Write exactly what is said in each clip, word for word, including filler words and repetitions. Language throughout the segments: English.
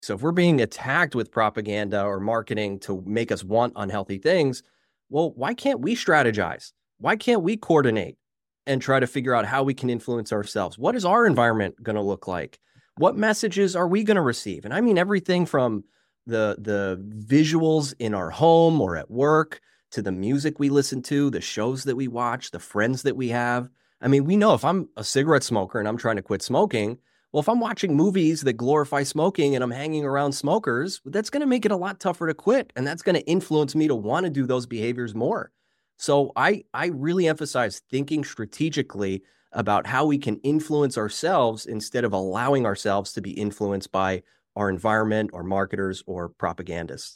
So if we're being attacked with propaganda or marketing to make us want unhealthy things, well, why can't we strategize? Why can't we coordinate and try to figure out how we can influence ourselves? What is our environment going to look like? What messages are we going to receive? And I mean everything from the the visuals in our home or at work to the music we listen to, the shows that we watch, the friends that we have. I mean, we know if I'm a cigarette smoker and I'm trying to quit smoking, well, if I'm watching movies that glorify smoking and I'm hanging around smokers, that's going to make it a lot tougher to quit. And that's going to influence me to want to do those behaviors more. So I, I really emphasize thinking strategically about how we can influence ourselves instead of allowing ourselves to be influenced by our environment or marketers or propagandists.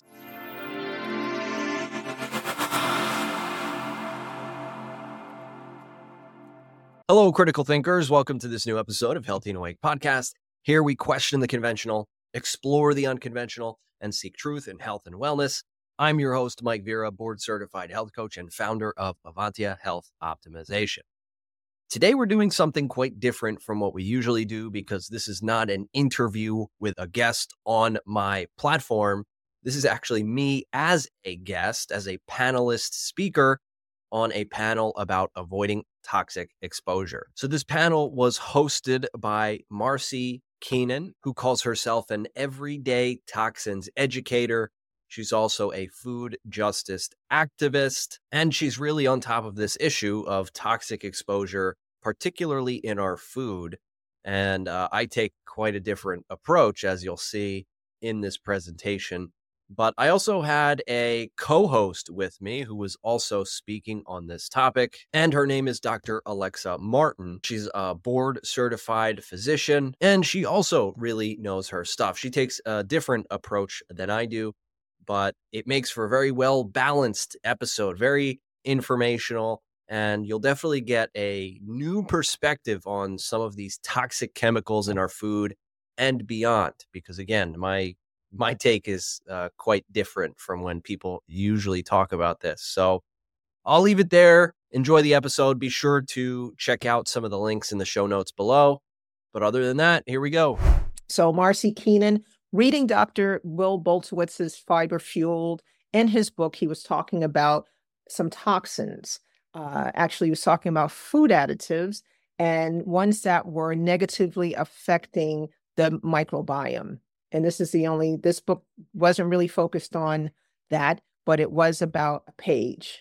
Hello, critical thinkers. Welcome to this new episode of Healthy and Awake Podcast. Here we question the conventional, explore the unconventional, and seek truth in health and wellness. I'm your host, Mike Vera, board-certified health coach and founder of Avantia Health Optimization. Today, we're doing something quite different from what we usually do because this is not an interview with a guest on my platform. This is actually me as a guest, as a panelist speaker on a panel about avoiding toxic exposure. So this panel was hosted by Marcy Keenan, who calls herself an everyday toxins educator. She's also a food justice activist, and she's really on top of this issue of toxic exposure, particularly in our food. And uh, I take quite a different approach, as you'll see in this presentation. But I also had a co-host with me who was also speaking on this topic, and her name is Doctor Alexa Martin. She's a board-certified physician, and she also really knows her stuff. She takes a different approach than I do, but it makes for a very well-balanced episode, very informational, and you'll definitely get a new perspective on some of these toxic chemicals in our food and beyond, because again, my My take is uh, quite different from when people usually talk about this. So I'll leave it there. Enjoy the episode. Be sure to check out some of the links in the show notes below. But other than that, here we go. So Marcy Keenan, reading Doctor Will Bultowitz's Fiber Fueled. In his book, he was talking about some toxins. Uh, actually, he was talking about food additives and ones that were negatively affecting the microbiome. And this is the only, this book wasn't really focused on that, but it was about a page.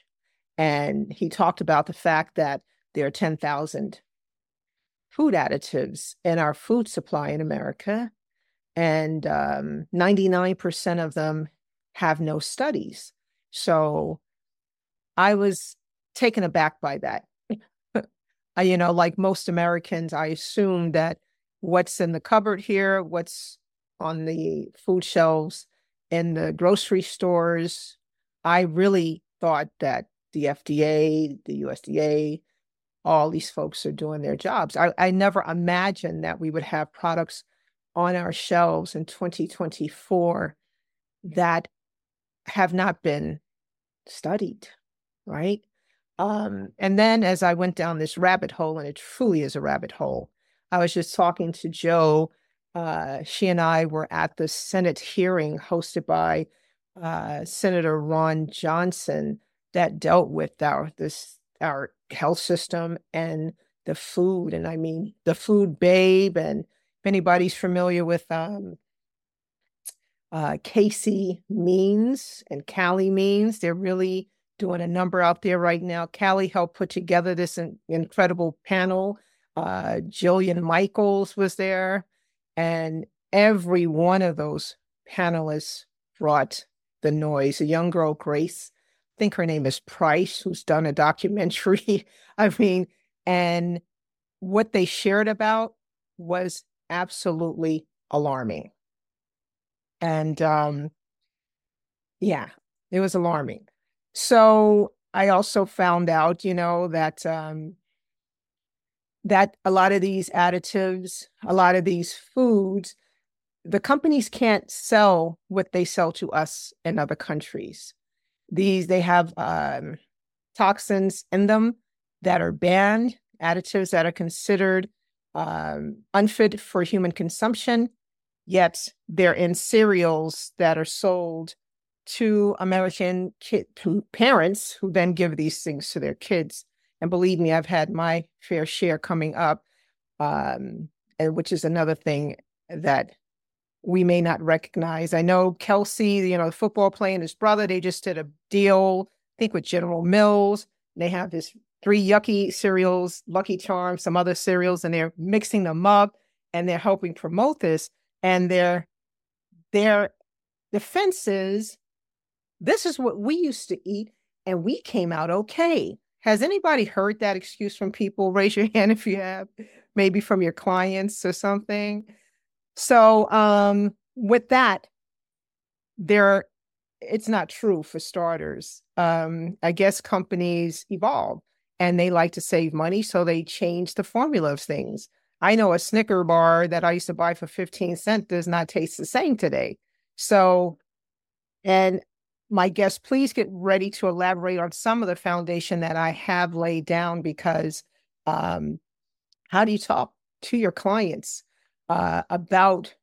And he talked about the fact that there are ten thousand food additives in our food supply in America. And um, ninety-nine percent of them have no studies. So I was taken aback by that. I, you know, like most Americans, I assumed that what's in the cupboard here, what's on the food shelves in the grocery stores, I really thought that the F D A, the U S D A, all these folks are doing their jobs. I, I never imagined that we would have products on our shelves in twenty twenty-four that have not been studied, right? Um, and then as I went down this rabbit hole, and it truly is a rabbit hole, I was just talking to Joe. Uh, she and I were at the Senate hearing hosted by uh, Senator Ron Johnson that dealt with our this our health system and the food. And I mean, the food babe. And if anybody's familiar with um, uh, Casey Means and Callie Means, they're really doing a number out there right now. Callie helped put together this in- incredible panel. Uh, Jillian Michaels was there. And every one of those panelists brought the noise. A young girl, Grace, I think her name is Price, who's done a documentary. I mean, and what they shared about was absolutely alarming. And um, yeah, it was alarming. So I also found out, you know, that um, that a lot of these additives, a lot of these foods, the companies can't sell what they sell to us in other countries. These, they have um, toxins in them that are banned, additives that are considered um, unfit for human consumption. yet they're in cereals that are sold to American kid, parents who then give these things to their kids. And believe me, I've had my fair share coming up, um, and which is another thing that we may not recognize. I know Kelsey, you know, the football player and his brother, they just did a deal, I think with General Mills. They have this three yucky cereals, Lucky Charms, some other cereals, and they're mixing them up and they're helping promote this. And their, their defense is, this is what we used to eat and we came out okay. Has anybody heard that excuse from people? Raise your hand if you have, maybe from your clients or something. So um, with that, there, it's not true for starters. Um, I guess companies evolve and they like to save money, so they change the formula of things. I know a Snicker bar that I used to buy for fifteen cents does not taste the same today. So, and my guests, please get ready to elaborate on some of the foundation that I have laid down, because um, how do you talk to your clients uh, about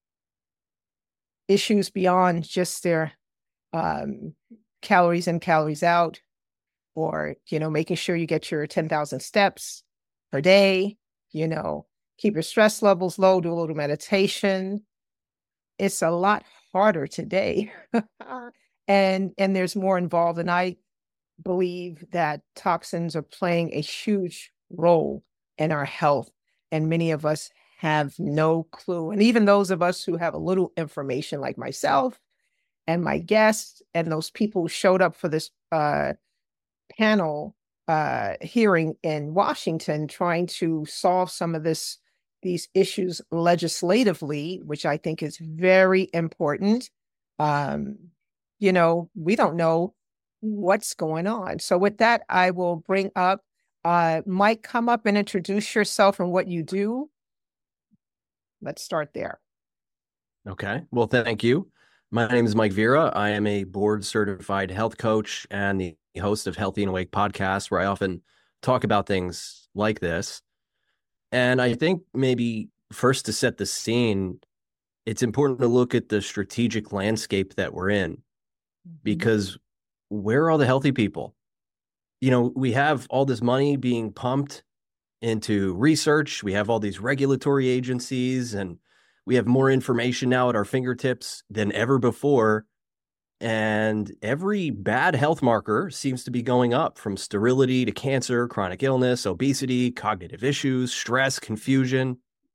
issues beyond just their um, calories in, calories out, or, you know, making sure you get your ten thousand steps per day, you know, keep your stress levels low, do a little meditation. It's a lot harder today. and, and there's more involved. And I believe that toxins are playing a huge role in our health. And many of us have no clue. And even those of us who have a little information, like myself and my guests and those people who showed up for this uh, panel uh, hearing in Washington, trying to solve some of this, these issues legislatively, which I think is very important. Um, you know, we don't know what's going on. So with that, I will bring up uh, Mike, come up and introduce yourself and what you do. Let's start there. Okay. Well, thank you. My name is Mike Vera. I am a board certified health coach and the host of Healthy and Awake podcast, where I often talk about things like this. And I think maybe first, to set the scene, it's important to look at the strategic landscape that we're in, because where are all the healthy people? You know, we have all this money being pumped into research. We have all these regulatory agencies, and we have more information now at our fingertips than ever before. And every bad health marker seems to be going up, from sterility to cancer, chronic illness, obesity, cognitive issues, stress, confusion.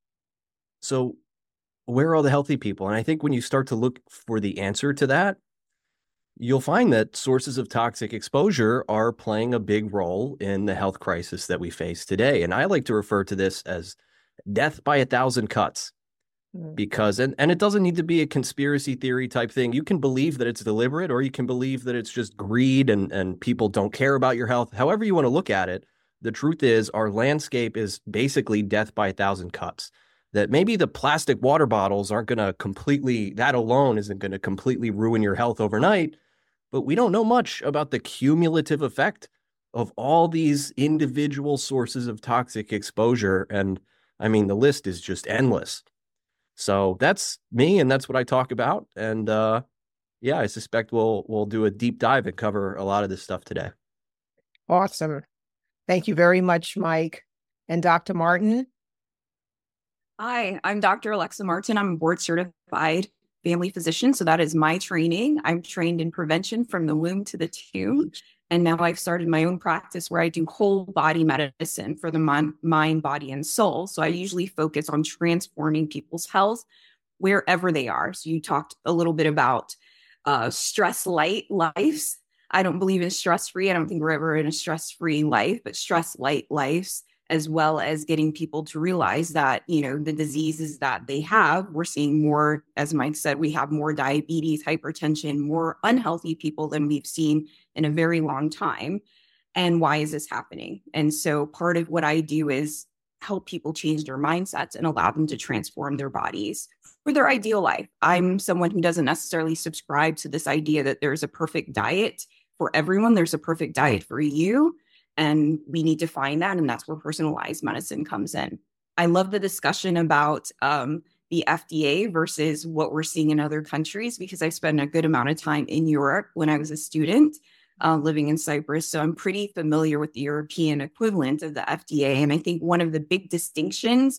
So where are all the healthy people? And I think when you start to look for the answer to that, you'll find that sources of toxic exposure are playing a big role in the health crisis that we face today. And I like to refer to this as death by a thousand cuts. Because, and, and it doesn't need to be a conspiracy theory type thing. You can believe that it's deliberate, or you can believe that it's just greed and, and people don't care about your health. However you want to look at it, the truth is our landscape is basically death by a thousand cuts. That maybe the plastic water bottles aren't going to completely, that alone isn't going to completely ruin your health overnight. But we don't know much about the cumulative effect of all these individual sources of toxic exposure. And I mean, the list is just endless. So that's me, and that's what I talk about. And uh, yeah, I suspect we'll we'll do a deep dive and cover a lot of this stuff today. Awesome. Thank you very much, Mike. And Doctor Martin? Hi, I'm Doctor Alexa Martin. I'm a board certified family physician. So that is my training. I'm trained in prevention from the womb to the tomb. And now I've started my own practice where I do whole body medicine for the mind, mind, body, and soul. So I usually focus on transforming people's health wherever they are. So you talked a little bit about uh, stress light lives. I don't believe in stress-free. I don't think we're ever in a stress-free life, but stress light lives, as well as getting people to realize that, you know, the diseases that they have, we're seeing more, as Mike said, we have more diabetes, hypertension, more unhealthy people than we've seen in a very long time. And why is this happening? And so part of what I do is help people change their mindsets and allow them to transform their bodies for their ideal life. I'm someone who doesn't necessarily subscribe to this idea that there's a perfect diet for everyone. There's a perfect diet for you. And we need to find that. And that's where personalized medicine comes in. I love the discussion about um, the F D A versus what we're seeing in other countries, because I spent a good amount of time in Europe when I was a student uh, living in Cyprus. So I'm pretty familiar with the European equivalent of the F D A. And I think one of the big distinctions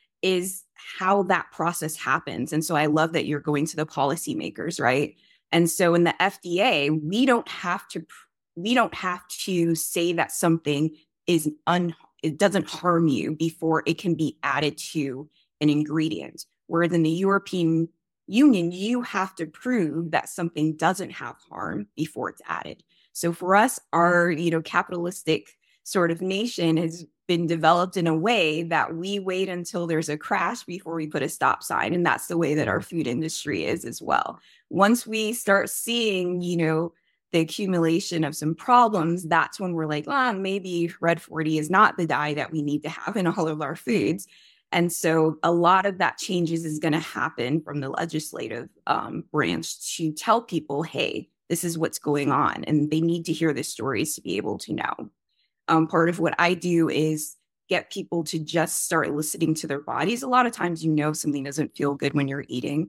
is how that process happens. And so I love that you're going to the policymakers, right? And so in the F D A, we don't have to we don't have to say that something is un it doesn't harm you before it can be added to an ingredient. Whereas in the European Union, you have to prove that something doesn't have harm before it's added. So for us, our, you know, capitalistic sort of nation has been developed in a way that we wait until there's a crash before we put a stop sign. And that's the way that our food industry is as well. Once we start seeing, you know, the accumulation of some problems, that's when we're like, ah, maybe red forty is not the dye that we need to have in all of our foods. And so a lot of that changes is going to happen from the legislative um, branch to tell people, hey, this is what's going on. And they need to hear the stories to be able to know. Um, part of what I do is get people to just start listening to their bodies. A lot of times, you know, something doesn't feel good when you're eating.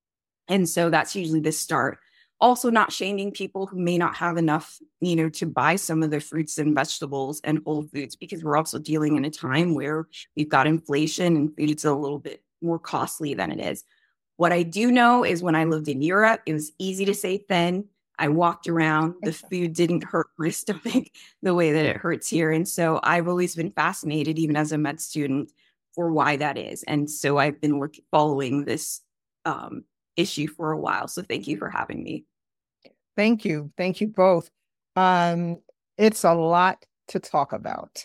And so that's usually the start. Also, not shaming people who may not have enough, you know, to buy some of the fruits and vegetables and whole foods, because we're also dealing in a time where we've got inflation and food is a little bit more costly than it is. What I do know is when I lived in Europe, it was easy to say thin. I walked around, the food didn't hurt my stomach the way that it hurts here. And so I've always been fascinated, even as a med student, for why that is. And so I've been work- following this um, issue for a while. So thank you for having me. Thank you. Thank you both. Um, it's a lot to talk about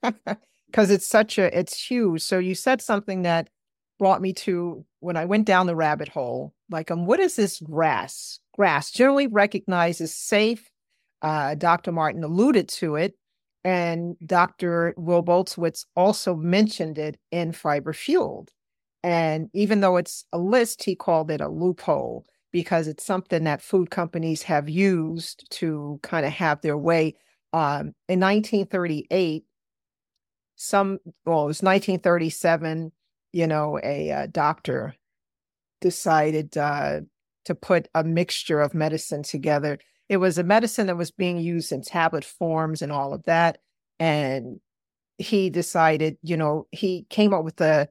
because it's such a, it's huge. So you said something that brought me to when I went down the rabbit hole, like, um, what is this GRAS? GRAS, generally recognized as safe. Uh, Doctor Martin alluded to it, and Doctor Will Bulsiewicz also mentioned it in Fiber Fueled. And even though it's a list, he called it a loophole because it's something that food companies have used to kind of have their way. Um, in nineteen thirty-eight, some, well, it was nineteen thirty-seven, you know, a, a doctor decided uh, to put a mixture of medicine together. It was a medicine that was being used in tablet forms and all of that. And he decided, you know, he came up with a,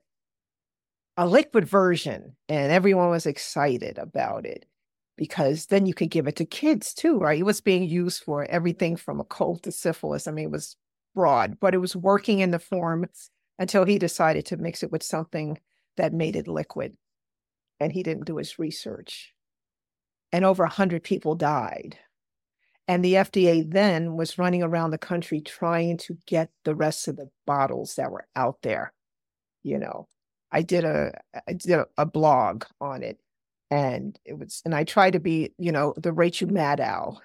a liquid version, and everyone was excited about it because then you could give it to kids too, right? It was being used for everything from a cold to syphilis. I mean, it was broad, but it was working in the form until he decided to mix it with something that made it liquid. And he didn't do his research. And over one hundred people died. And the F D A then was running around the country trying to get the rest of the bottles that were out there. You know, I did a I did a, a blog on it, and it was, and I try to be, you know, the Rachel Maddow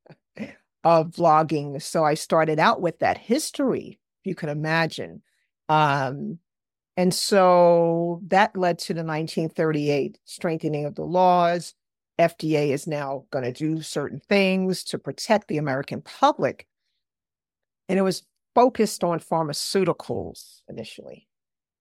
of blogging. So I started out with that history, if you can imagine. Um, and so that led to the nineteen thirty-eight strengthening of the laws. F D A is now going to do certain things to protect the American public. And it was focused on pharmaceuticals initially.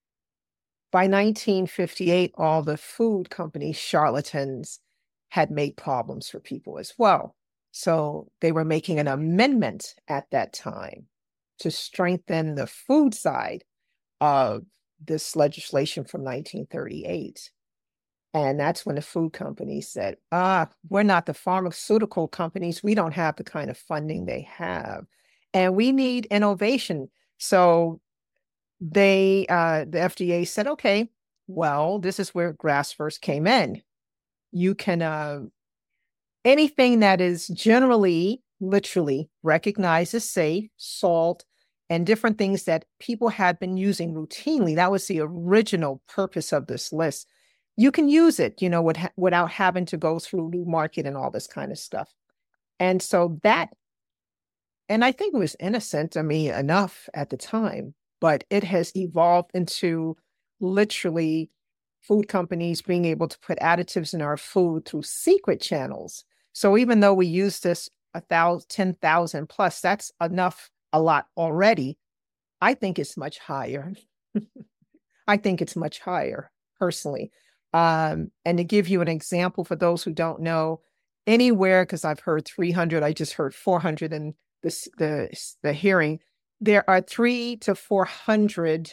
By nineteen fifty-eight, all the food companies, charlatans, had made problems for people as well. So they were making an amendment at that time to strengthen the food side of this legislation from nineteen thirty-eight. And that's when the food companies said, ah, we're not the pharmaceutical companies. We don't have the kind of funding they have. And we need innovation. So they, uh, the F D A said, okay, well, this is where GRAS first came in. You can, uh, anything that is generally, literally recognized as safe, salt, and different things that people had been using routinely. That was the original purpose of this list. You can use it, you know, with, without having to go through new market and all this kind of stuff. And so that, and I think it was innocent, I mean, enough at the time, but it has evolved into literally food companies being able to put additives in our food through secret channels. So even though we use this a thousand, ten thousand plus, that's enough, a lot already. I think it's much higher. I think it's much higher. personally. Um, and to give you an example for those who don't know, anywhere, because I've heard three hundred, I just heard four hundred in this, the, the hearing, there are three to four hundred.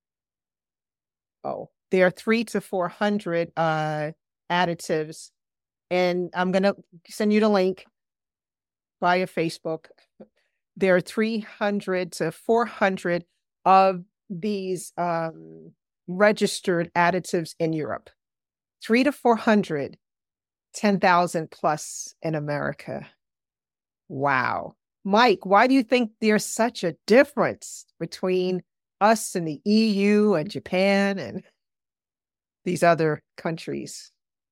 Oh, there are three to four hundred uh, additives. And I'm going to send you the link via Facebook. There are three hundred to four hundred of these um, registered additives in Europe. Three to four hundred, ten thousand plus in America. Wow. Mike, why do you think there's such a difference between us and the E U and Japan and these other countries?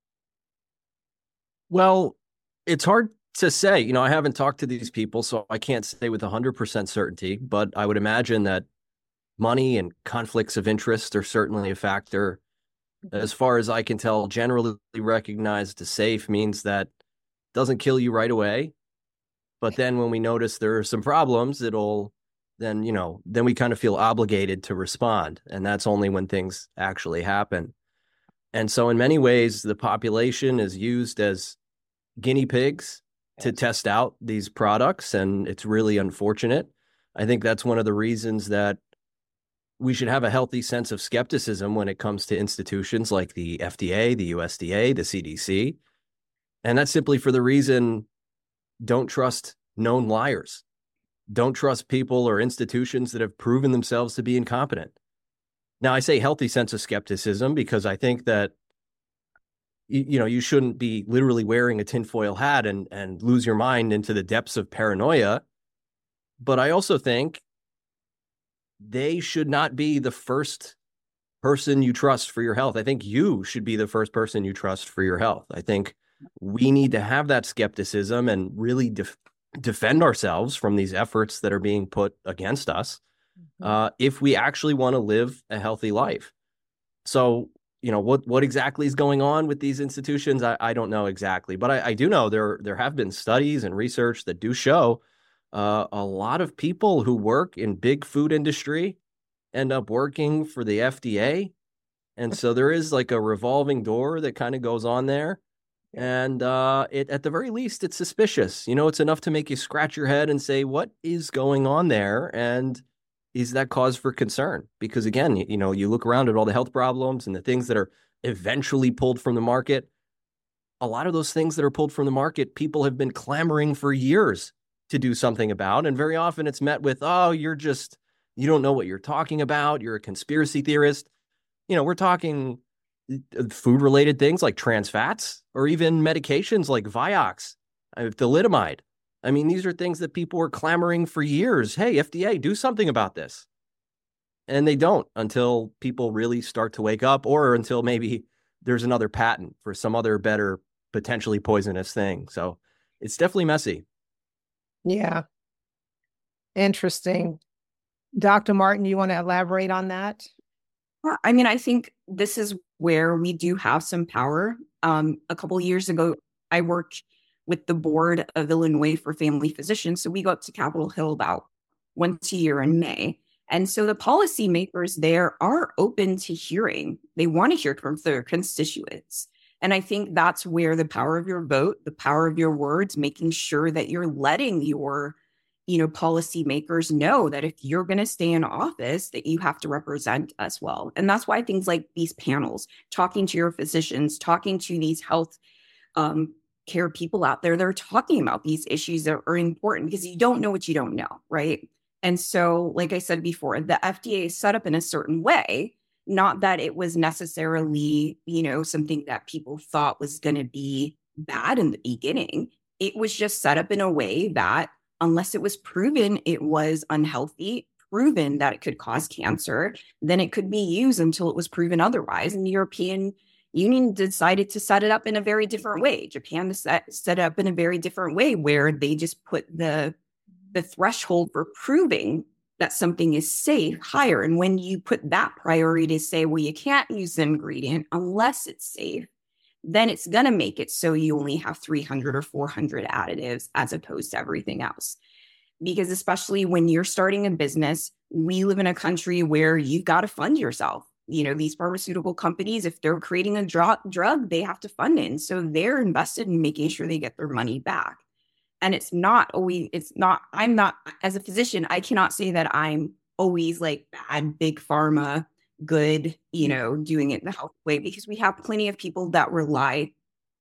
Well, it's hard to say. You know, I haven't talked to these people, so I can't say with one hundred percent certainty, but I would imagine that money and conflicts of interest are certainly a factor. As far as I can tell, generally recognized as safe means that it doesn't kill you right away. But then when we notice there are some problems, it'll then, you know, then we kind of feel obligated to respond. And that's only when things actually happen. And so in many ways, the population is used as guinea pigs to test out these products. And it's really unfortunate. I think that's one of the reasons that we should have a healthy sense of skepticism when it comes to institutions like the F D A, the U S D A, the C D C. And that's simply for the reason, don't trust known liars. Don't trust people or institutions that have proven themselves to be incompetent. Now, I say healthy sense of skepticism because I think that, you, you know, you shouldn't be literally wearing a tinfoil hat and, and lose your mind into the depths of paranoia. But I also think they should not be the first person you trust for your health. I think you should be the first person you trust for your health. I think we need to have that skepticism and really def- defend ourselves from these efforts that are being put against us uh, if we actually want to live a healthy life. So, you know, what what exactly is going on with these institutions? I, I don't know exactly, but I, I do know there there have been studies and research that do show uh, a lot of people who work in big food industry end up working for the F D A. And so there is like a revolving door that kind of goes on there. And uh, it, at the very least, it's suspicious. You know, it's enough to make you scratch your head and say, what is going on there? And is that cause for concern? Because again, you, you know, you look around at all the health problems and the things that are eventually pulled from the market. A lot of those things that are pulled from the market, people have been clamoring for years to do something about. And very often it's met with, oh, you're just, you don't know what you're talking about. You're a conspiracy theorist. You know, we're talking food-related things like trans fats or even medications like Vioxx, uh, thalidomide. I mean, these are things that people were clamoring for years. Hey, F D A, do something about this. And they don't until people really start to wake up or until maybe there's another patent for some other better, potentially poisonous thing. So it's definitely messy. Yeah. Interesting. Doctor Martin, you want to elaborate on that? I mean, I think this is where we do have some power. Um, a couple of years ago, I worked with the board of Illinois for family physicians. So we go up to Capitol Hill about once a year in May. And so the policymakers there are open to hearing. They want to hear from their constituents. And I think that's where the power of your vote, the power of your words, making sure that you're letting your you know, policymakers know that if you're going to stay in office, that you have to represent us well. And that's why things like these panels, talking to your physicians, talking to these health um, care people out there, they're talking about these issues that are important because you don't know what you don't know, right? And so, like I said before, the F D A is set up in a certain way, not that it was necessarily, you know, something that people thought was going to be bad in the beginning. It was just set up in a way that unless it was proven it was unhealthy, proven that it could cause cancer, then it could be used until it was proven otherwise. And the European Union decided to set it up in a very different way. Japan set, set it up in a very different way where they just put the, the threshold for proving that something is safe higher. And when you put that priority to say, well, you can't use the ingredient unless it's safe, then it's going to make it so you only have three hundred or four hundred additives as opposed to everything else. Because especially when you're starting a business, we live in a country where you've got to fund yourself. you know, these pharmaceutical companies, if they're creating a drug, drug, they have to fund it. And so they're invested in making sure they get their money back. And it's not always, it's not, I'm not, as a physician, I cannot say that I'm always like bad, big pharma, good, you know, doing it the health way, because we have plenty of people that rely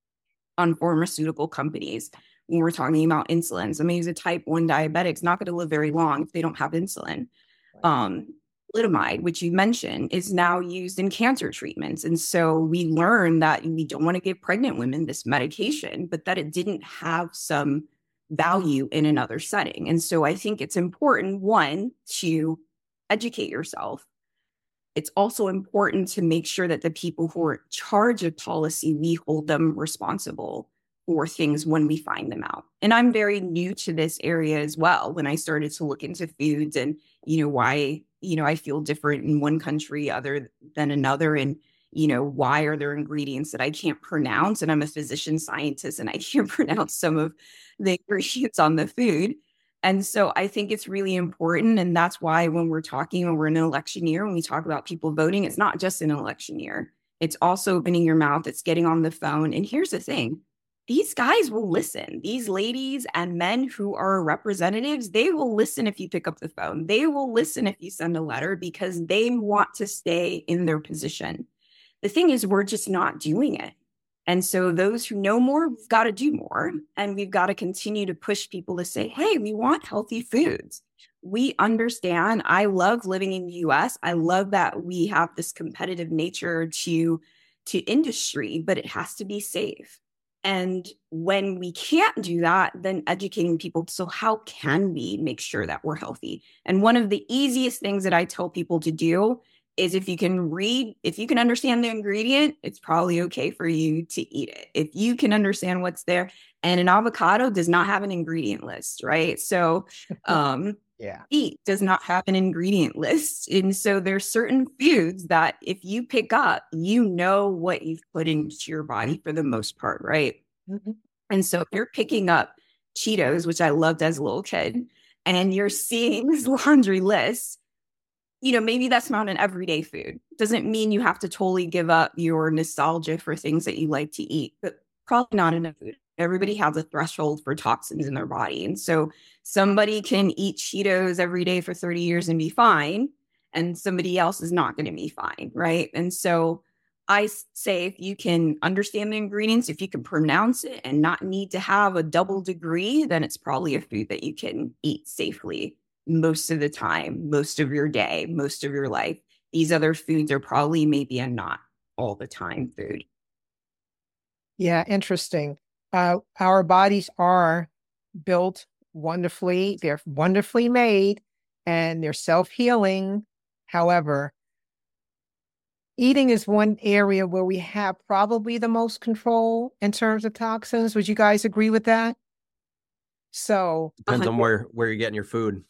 on pharmaceutical companies when we're talking about insulin. Somebody who's a type one diabetic is not going to live very long if they don't have insulin. Um, thalidomide, which you mentioned, is now used in cancer treatments. And so we learned that we don't want to give pregnant women this medication, but that it didn't have some value in another setting. And so I think it's important, one, to educate yourself. It's also important to make sure that the people who are in charge of policy, we hold them responsible for things when we find them out. And I'm very new to this area as well. When I started to look into foods and, you know, why, you know, I feel different in one country other than another. And, you know, why are there ingredients that I can't pronounce? And I'm a physician scientist and I can't pronounce some of the ingredients on the food. And so I think it's really important. And that's why when we're talking, when we're in an election year, when we talk about people voting, it's not just an election year. It's also opening your mouth. It's getting on the phone. And here's the thing. These guys will listen. These ladies and men who are representatives, they will listen if you pick up the phone. They will listen if you send a letter because they want to stay in their position. The thing is, we're just not doing it. And so those who know more, we've got to do more. And we've got to continue to push people to say, hey, we want healthy foods. We understand. I love living in the U S. I love that we have this competitive nature to, to industry, but it has to be safe. And when we can't do that, then educating people. So how can we make sure that we're healthy? And one of the easiest things that I tell people to do is if you can read, if you can understand the ingredient, it's probably okay for you to eat it. If you can understand what's there, and an avocado does not have an ingredient list, right? So um, yeah, meat does not have an ingredient list. And so there's certain foods that if you pick up, you know what you've put into your body for the most part, right? Mm-hmm. And so if you're picking up Cheetos, which I loved as a little kid, and you're seeing this laundry list, you know, maybe that's not an everyday food. Doesn't mean you have to totally give up your nostalgia for things that you like to eat, but probably not enough food. Everybody has a threshold for toxins in their body. And so somebody can eat Cheetos every day for thirty years and be fine, and somebody else is not going to be fine, right? And so I say if you can understand the ingredients, if you can pronounce it and not need to have a double degree, then it's probably a food that you can eat safely most of the time, most of your day, most of your life. These other foods are probably maybe a not all the time food. Yeah, interesting. Uh, our bodies are built wonderfully. They're wonderfully made and they're self-healing. However, eating is one area where we have probably the most control in terms of toxins. Would you guys agree with that? So depends on where, where you're getting your food.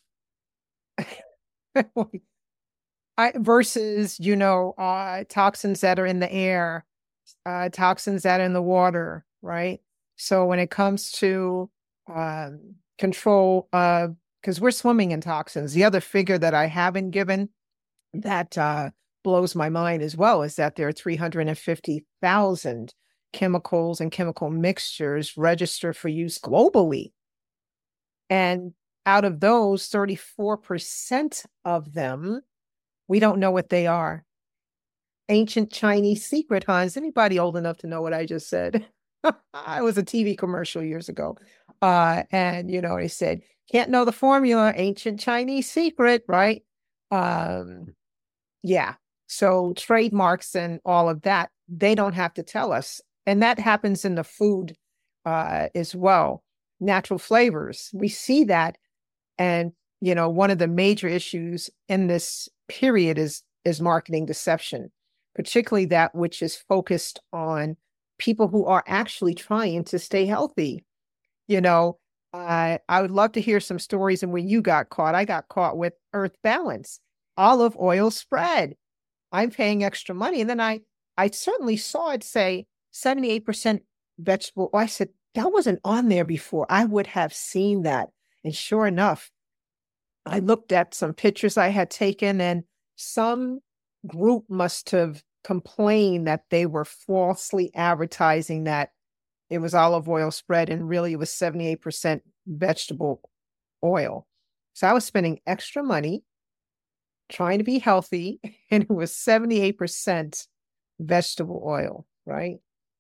I, versus, you know, uh, toxins that are in the air, uh, toxins that are in the water, right? So when it comes to um, control, uh, because we're swimming in toxins, the other figure that I haven't given that uh, blows my mind as well is that there are three hundred fifty thousand chemicals and chemical mixtures registered for use globally. And out of those, thirty-four percent of them, we don't know what they are. Ancient Chinese secret, huh? Is anybody old enough to know what I just said? It was a T V commercial years ago. Uh, and, you know, they said, can't know the formula, ancient Chinese secret, right? Um, yeah. So trademarks and all of that, they don't have to tell us. And that happens in the food uh, as well. Natural flavors, we see that. And, you know, one of the major issues in this period is, is marketing deception, particularly that which is focused on people who are actually trying to stay healthy. You know, I I would love to hear some stories. And when you got caught, I got caught with Earth Balance, olive oil spread. I'm paying extra money. And then I, I certainly saw it say seventy-eight percent vegetable. I said, that wasn't on there before. I would have seen that. And sure enough, I looked at some pictures I had taken, and some group must have complained that they were falsely advertising that it was olive oil spread, and really it was seventy-eight percent vegetable oil. So I was spending extra money trying to be healthy, and it was seventy-eight percent vegetable oil, right?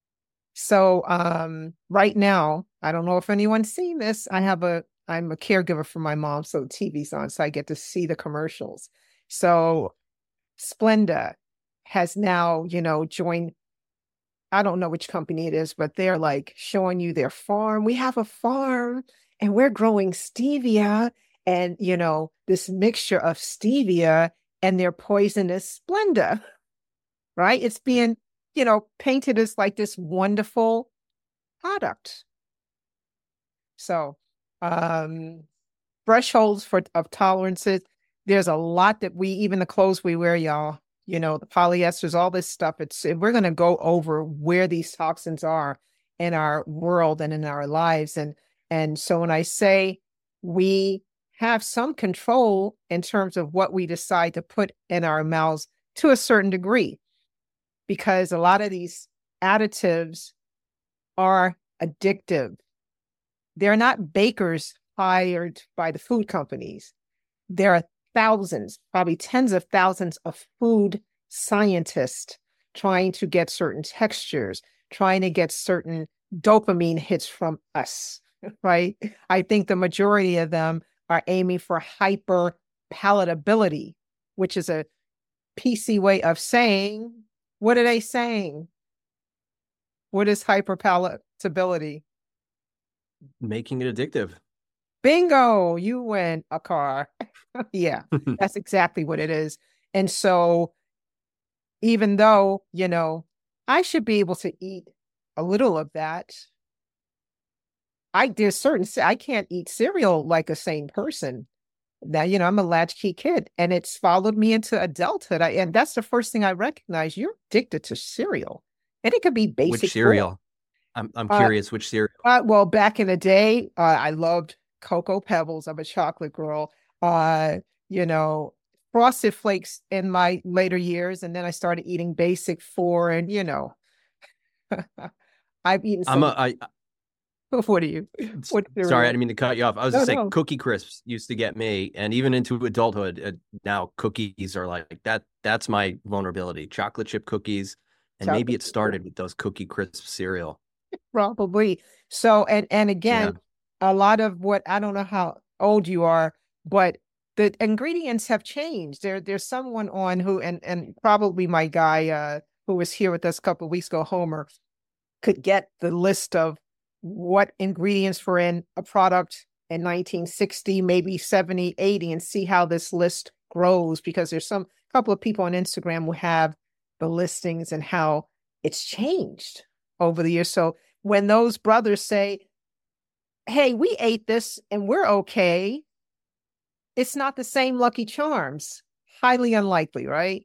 So um, right now, I don't know if anyone's seen this. I have a, I'm a caregiver for my mom, so T V's on, so I get to see the commercials. So Splenda has now, you know, joined, I don't know which company it is, but they're like showing you their farm. We have a farm and we're growing stevia and, you know, this mixture of stevia and their poisonous Splenda, right? It's being, you know, painted as like this wonderful product. So, um, thresholds for of tolerances. There's a lot that we, even the clothes we wear, y'all, you know, the polyesters, all this stuff. It's, we're going to go over where these toxins are in our world and in our lives. And, and so when I say we have some control in terms of what we decide to put in our mouths to a certain degree, because a lot of these additives are addictive. They're not bakers hired by the food companies. There are thousands, probably tens of thousands of food scientists trying to get certain textures, trying to get certain dopamine hits from us, right? I think the majority of them are aiming for hyper palatability, which is a P C way of saying, what are they saying? What is hyper palatability? Making it addictive. Bingo, you win a car. Yeah, that's exactly what it is. And so even though, you know, I should be able to eat a little of that, I there's certain, I can't eat cereal like a sane person. Now, you know, I'm a latchkey kid and it's followed me into adulthood. I, and that's the first thing I recognize. You're addicted to cereal. And it could be basic. Which cereal? I'm I'm curious, uh, which cereal? Uh, well, back in the day, uh, I loved Cocoa Pebbles. I'm a chocolate girl. Uh, you know, Frosted Flakes in my later years. And then I started eating Basic Four and, you know, I've eaten some. I'm a, I, what are you? What sorry, I didn't mean to cut you off. I was no, just saying no. Cookie Crisps used to get me. And even into adulthood, uh, now cookies are like that. That's my vulnerability. Chocolate chip cookies. And chocolate maybe it started with those Cookie Crisp cereal. Probably. So, and, and again, yeah. a lot of what, I don't know how old you are, but the ingredients have changed. There, there's someone on who, and, and probably my guy uh, who was here with us a couple of weeks ago, Homer, could get the list of what ingredients were in a product in nineteen sixty, maybe seventy, eighty, and see how this list grows, because there's some couple of people on Instagram who have the listings and how it's changed over the years. So when those brothers say, hey, we ate this and we're okay, it's not the same Lucky Charms. Highly unlikely, right?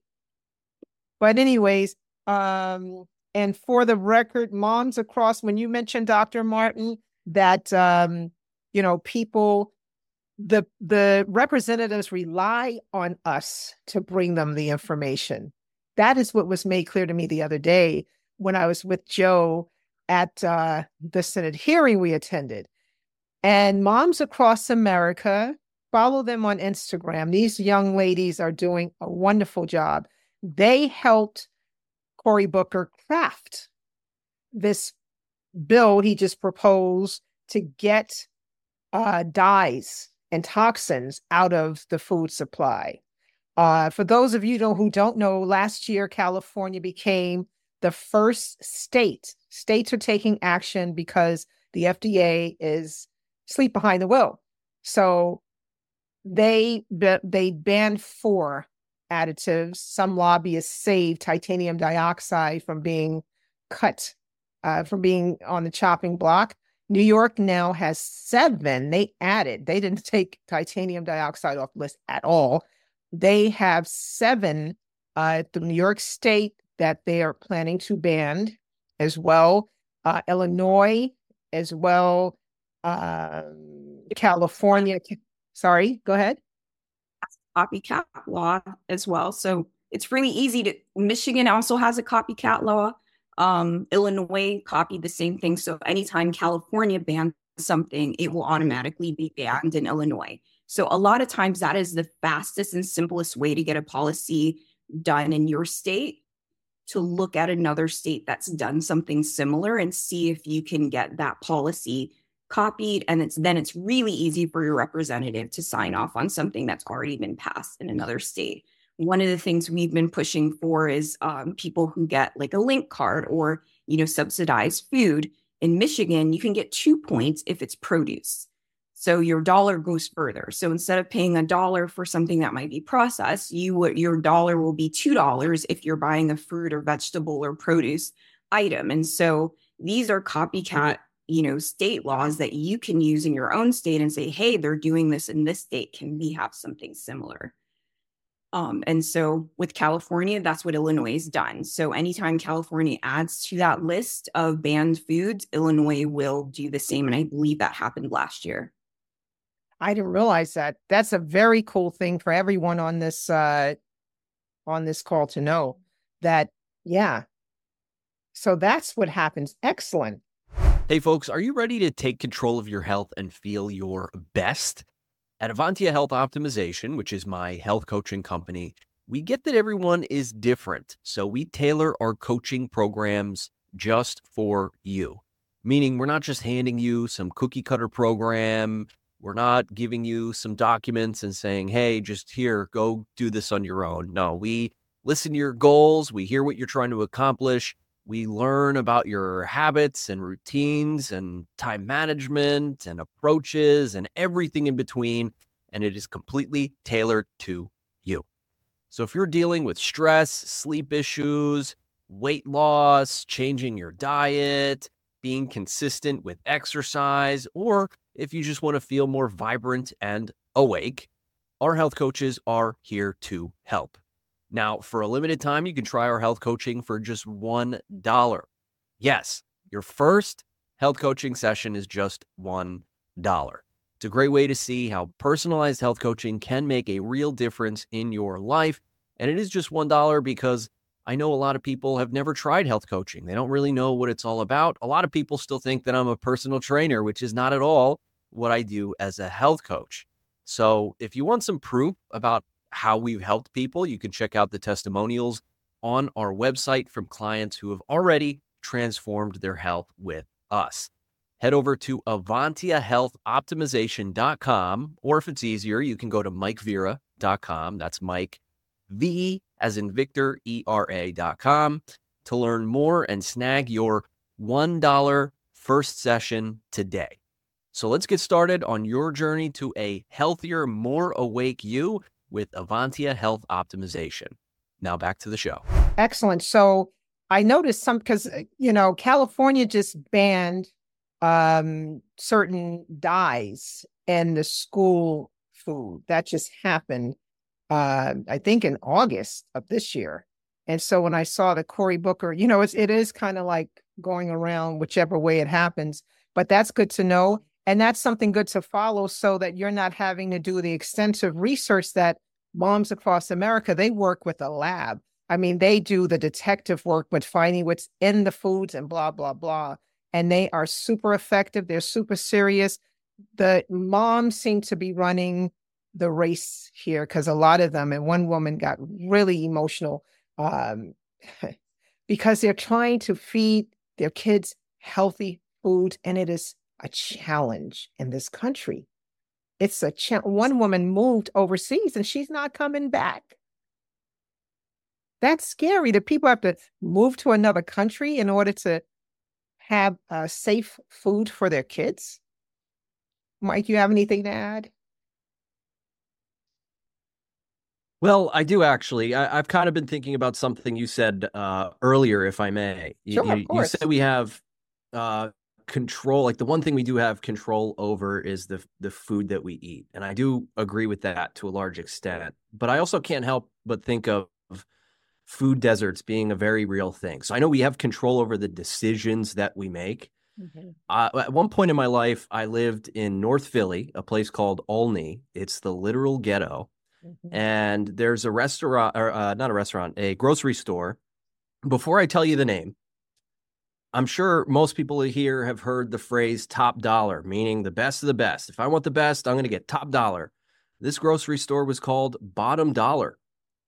But anyways, um, and for the record, moms across, when you mentioned, Doctor Martin, that, um, you know, people, the, the representatives rely on us to bring them the information. That is what was made clear to me the other day when I was with Joe at uh, the Senate hearing we attended. And moms across America, follow them on Instagram. These young ladies are doing a wonderful job. They helped Cory Booker craft this bill he just proposed to get uh, dyes and toxins out of the food supply. Uh, for those of you who don't know, last year, California became the first state. States are taking action because the F D A is asleep behind the wheel. So they, they banned four additives. Some lobbyists saved titanium dioxide from being cut, uh, from being on the chopping block. New York now has seven. They added, they didn't take titanium dioxide off the list at all. They have seven uh, at the New York State that they are planning to ban as well. Uh, Illinois as well. Uh, California. Sorry, go ahead. Copycat law as well. So it's really easy to, Michigan also has a copycat law. Um, Illinois copied the same thing. So anytime California bans something, it will automatically be banned in Illinois. So a lot of times that is the fastest and simplest way to get a policy done in your state, to look at another state that's done something similar and see if you can get that policy copied. And it's then it's really easy for your representative to sign off on something that's already been passed in another state. One of the things we've been pushing for is um, people who get like a link card or, you know, subsidized food. In Michigan, you can get two points if it's produce. So your dollar goes further. So instead of paying a dollar for something that might be processed, you your dollar will be two dollars if you're buying a fruit or vegetable or produce item. And so these are copycat, you know, state laws that you can use in your own state and say, hey, they're doing this in this state. Can we have something similar? Um, and so with California, that's what Illinois has done. So anytime California adds to that list of banned foods, Illinois will do the same. And I believe that happened last year. I didn't realize that. That's a very cool thing for everyone on this uh, on this call to know that. Yeah. So that's what happens. Excellent. Hey, folks, are you ready to take control of your health and feel your best? At Avantia Health Optimization, which is my health coaching company, we get that everyone is different. So we tailor our coaching programs just for you, meaning we're not just handing you some cookie cutter program. We're not giving you some documents and saying, hey, just here, go do this on your own. No, we listen to your goals. We hear what you're trying to accomplish. We learn about your habits and routines and time management and approaches and everything in between. And it is completely tailored to you. So if you're dealing with stress, sleep issues, weight loss, changing your diet, being consistent with exercise, or if you just want to feel more vibrant and awake, our health coaches are here to help. Now, for a limited time, you can try our health coaching for just one dollar. Yes, your first health coaching session is just one dollar. It's a great way to see how personalized health coaching can make a real difference in your life. And it is just one dollar because I know a lot of people have never tried health coaching. They don't really know what it's all about. A lot of people still think that I'm a personal trainer, which is not at all what I do as a health coach. So if you want some proof about how we've helped people, you can check out the testimonials on our website from clients who have already transformed their health with us. Head over to avantia health optimization dot com, or if it's easier, you can go to mike vera dot com. That's Mike, V as in Victor, E R A dot com to learn more and snag your one dollar first session today. So let's get started on your journey to a healthier, more awake you with Avantia Health Optimization. Now back to the show. Excellent. So I noticed some, because, you know, California just banned um, certain dyes in the school food. That just happened, uh, I think, in August of this year. And so when I saw the Cory Booker, you know, it's, it is kind of like going around whichever way it happens, but that's good to know. And that's something good to follow so that you're not having to do the extensive research that moms across America, they work with a lab. I mean, they do the detective work with finding what's in the foods and blah, blah, blah. And they are super effective. They're super serious. The moms seem to be running the race here because a lot of them, and one woman got really emotional um, because they're trying to feed their kids healthy food. And it is a challenge in this country. It's a cha- one woman moved overseas and she's not coming back. That's scary that people have to move to another country in order to have uh, safe food for their kids. Mike, you have anything to add? Well, I do actually. I, I've kind of been thinking about something you said uh, earlier, if I may. Sure, you, of you course. said we have uh, control. Like the one thing we do have control over is the the food that we eat, and I do agree with that to a large extent. But I also can't help but think of food deserts being a very real thing. So I know we have control over the decisions that we make. Mm-hmm. Uh, at one point in my life, I lived in North Philly, a place called Olney. It's the literal ghetto. Mhm. And there's a restaurant, or uh, not a restaurant, a grocery store. Before I tell you the name, I'm sure most people here have heard the phrase top dollar, meaning the best of the best. If I want the best, I'm going to get top dollar. This grocery store was called Bottom Dollar.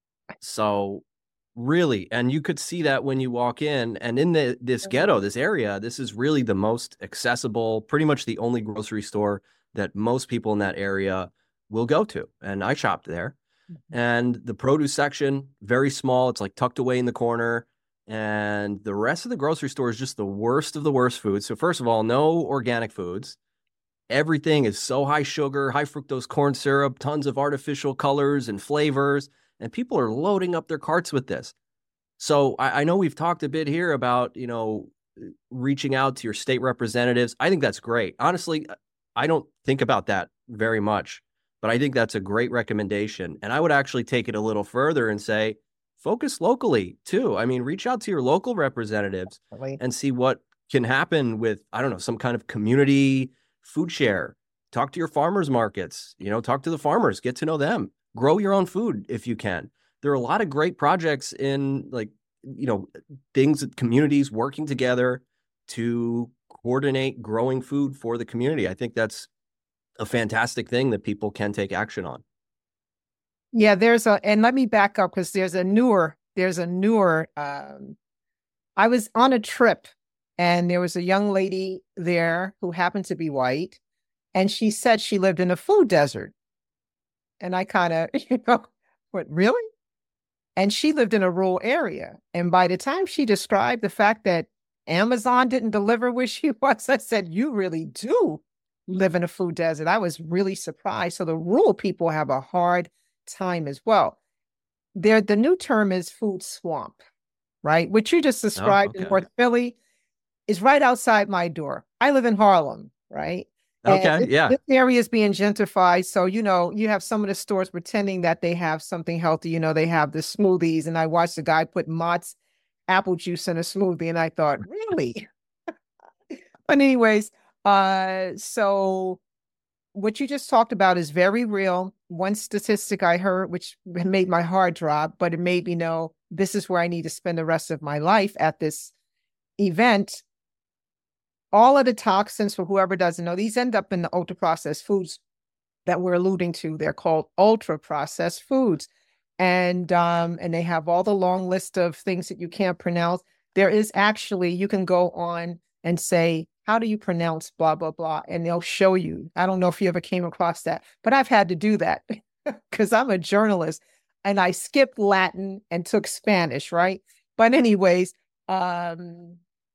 So really, and you could see that when you walk in, and in the this ghetto, this area, this is really the most accessible, pretty much the only grocery store that most people in that area will go to. And I shopped there. And the produce section, very small. It's like tucked away in the corner. And the rest of the grocery store is just the worst of the worst foods. So first of all, no organic foods. Everything is so high sugar, high fructose corn syrup, tons of artificial colors and flavors. And people are loading up their carts with this. So I, I know we've talked a bit here about, you know, reaching out to your state representatives. I think that's great. Honestly, I don't think about that very much, but I think that's a great recommendation. And I would actually take it a little further and say, focus locally too. I mean, reach out to your local representatives and see what can happen with, I don't know, some kind of community food share. Talk to your farmers markets, you know, talk to the farmers, get to know them, grow your own food if you can. There are a lot of great projects in, like, you know, things that communities working together to coordinate growing food for the community. I think that's a fantastic thing that people can take action on. Yeah, there's a, and let me back up because there's a newer, there's a newer, um, I was on a trip and there was a young lady there who happened to be white. And she said she lived in a food desert. And I kind of, you know, what, really? And she lived in a rural area. And by the time she described the fact that Amazon didn't deliver where she was, I said, you really do live in a food desert. I was really surprised. So the rural people have a hard time as well. There, the new term is food swamp, right? What you just described oh, okay. in North Philly is right outside my door. I live in Harlem, right? Okay, and this, yeah. This area is being gentrified. So, you know, you have some of the stores pretending that they have something healthy. You know, they have the smoothies. And I watched the guy put Mott's apple juice in a smoothie. And I thought, really? But anyways, uh, so what you just talked about is very real. One statistic I heard, which made my heart drop, but it made me know this is where I need to spend the rest of my life at this event. All of the toxins, for whoever doesn't know, these end up in the ultra-processed foods that we're alluding to. They're called ultra-processed foods. And, um, and they have all the long list of things that you can't pronounce. There is actually, you can go on and say, how do you pronounce blah, blah, blah? And they'll show you. I don't know if you ever came across that, but I've had to do that because I'm a journalist and I skipped Latin and took Spanish, right? But anyways, um,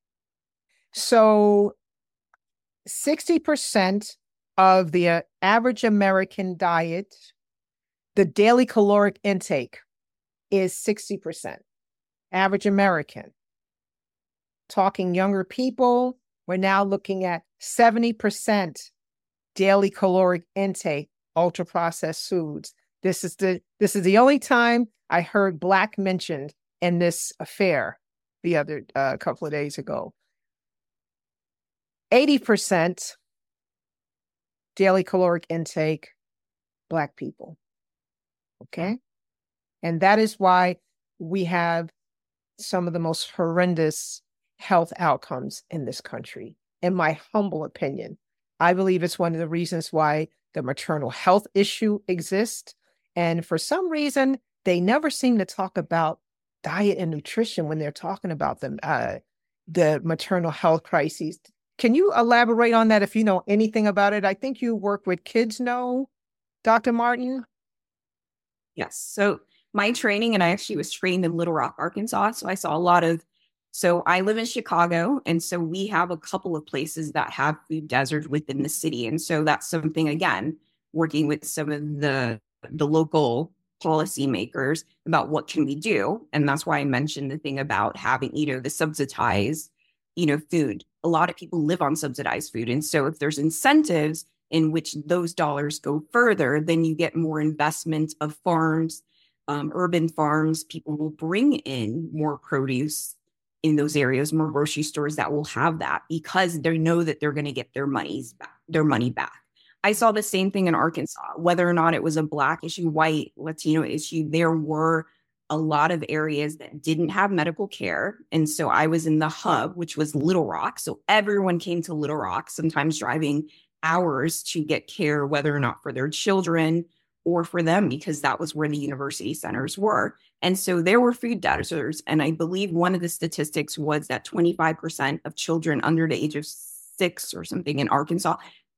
so sixty percent of the uh, average American diet, the daily caloric intake is sixty percent. Average American. Talking younger people, we're now looking at seventy percent daily caloric intake, ultra-processed foods. This is the this is the only time I heard Black mentioned in this affair the other uh, couple of days ago. eighty percent daily caloric intake, Black people. Okay? And that is why we have some of the most horrendous health outcomes in this country. In my humble opinion, I believe it's one of the reasons why the maternal health issue exists. And for some reason, they never seem to talk about diet and nutrition when they're talking about them, uh, the maternal health crises. Can you elaborate on that if you know anything about it? I think you work with Kids Know, Doctor Martin. Yes. So my training, and I actually was trained in Little Rock, Arkansas. So I saw a lot of, so I live in Chicago. And so we have a couple of places that have food deserts within the city. And so that's something, again, working with some of the, the local policymakers about what can we do. And that's why I mentioned the thing about having, you know, the subsidized, you know, food. A lot of people live on subsidized food. And so if there's incentives in which those dollars go further, then you get more investment of farms, um, urban farms. People will bring in more produce in those areas, more grocery stores that will have that because they know that they're going to get their monies back, their money back. I saw the same thing in Arkansas, whether or not it was a Black issue, white, Latino issue. There were a lot of areas that didn't have medical care. And so I was in the hub, which was Little Rock. So everyone came to Little Rock, sometimes driving hours to get care, whether or not for their children or for them, because that was where the university centers were. And so there were food deserts. And I believe one of the statistics was that twenty-five percent of children under the age of six or something in Arkansas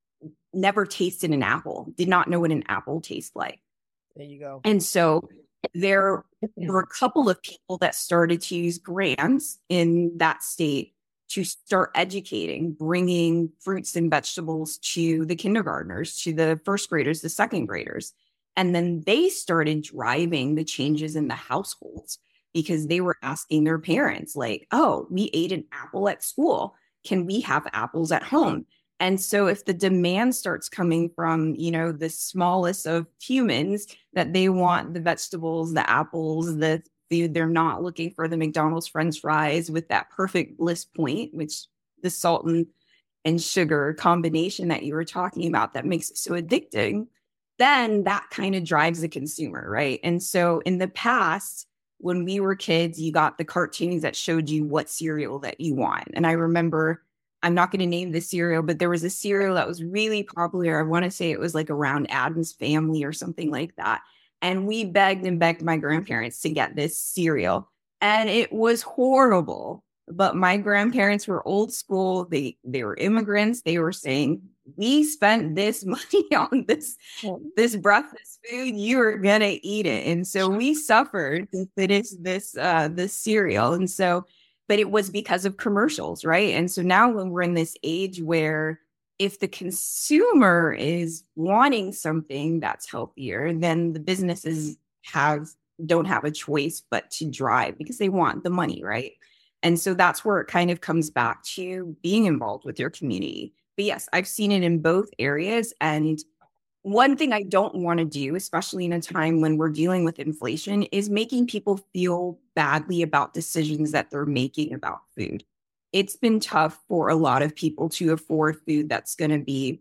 never tasted an apple, did not know what an apple tastes like. There you go. And so there were a couple of people that started to use grants in that state to start educating, bringing fruits and vegetables to the kindergartners, to the first graders, the second graders. And then they started driving the changes in the households because they were asking their parents, like, oh, we ate an apple at school. Can we have apples at home? And so if the demand starts coming from, you know, the smallest of humans, that they want the vegetables, the apples, the food, they're not looking for the McDonald's French fries with that perfect bliss point, which the salt and, and sugar combination that you were talking about that makes it so addicting, then that kind of drives the consumer, right? And so in the past, when we were kids, you got the cartoons that showed you what cereal that you want. And I remember, I'm not going to name the cereal, but there was a cereal that was really popular. I want to say it was like around Addams Family or something like that. And we begged and begged my grandparents to get this cereal. And it was horrible. But my grandparents were old school. They they were immigrants. They were saying, we spent this money on this, this breakfast food. You are going to eat it. And so we suffered to finish this, uh, this cereal. And so but it was because of commercials, right? And so now when we're in this age where if the consumer is wanting something that's healthier, then the businesses have don't have a choice but to drive because they want the money, right? And so that's where it kind of comes back to being involved with your community. But yes, I've seen it in both areas. And one thing I don't want to do, especially in a time when we're dealing with inflation, is making people feel badly about decisions that they're making about food. It's been tough for a lot of people to afford food that's going to be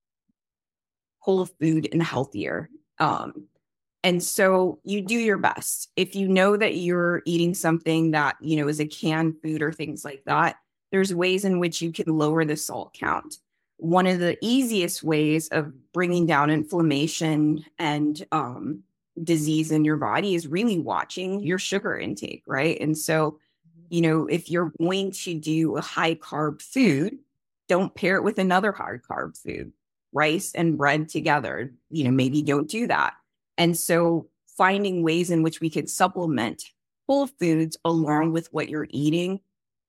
whole food and healthier. Um, and so you do your best. If you know that you're eating something that, you know, is a canned food or things like that, there's ways in which you can lower the salt count. One of the easiest ways of bringing down inflammation and um, disease in your body is really watching your sugar intake, right? And so, you know, if you're going to do a high carb food, don't pair it with another high carb food, rice and bread together. You know, maybe don't do that. And so finding ways in which we could supplement whole foods along with what you're eating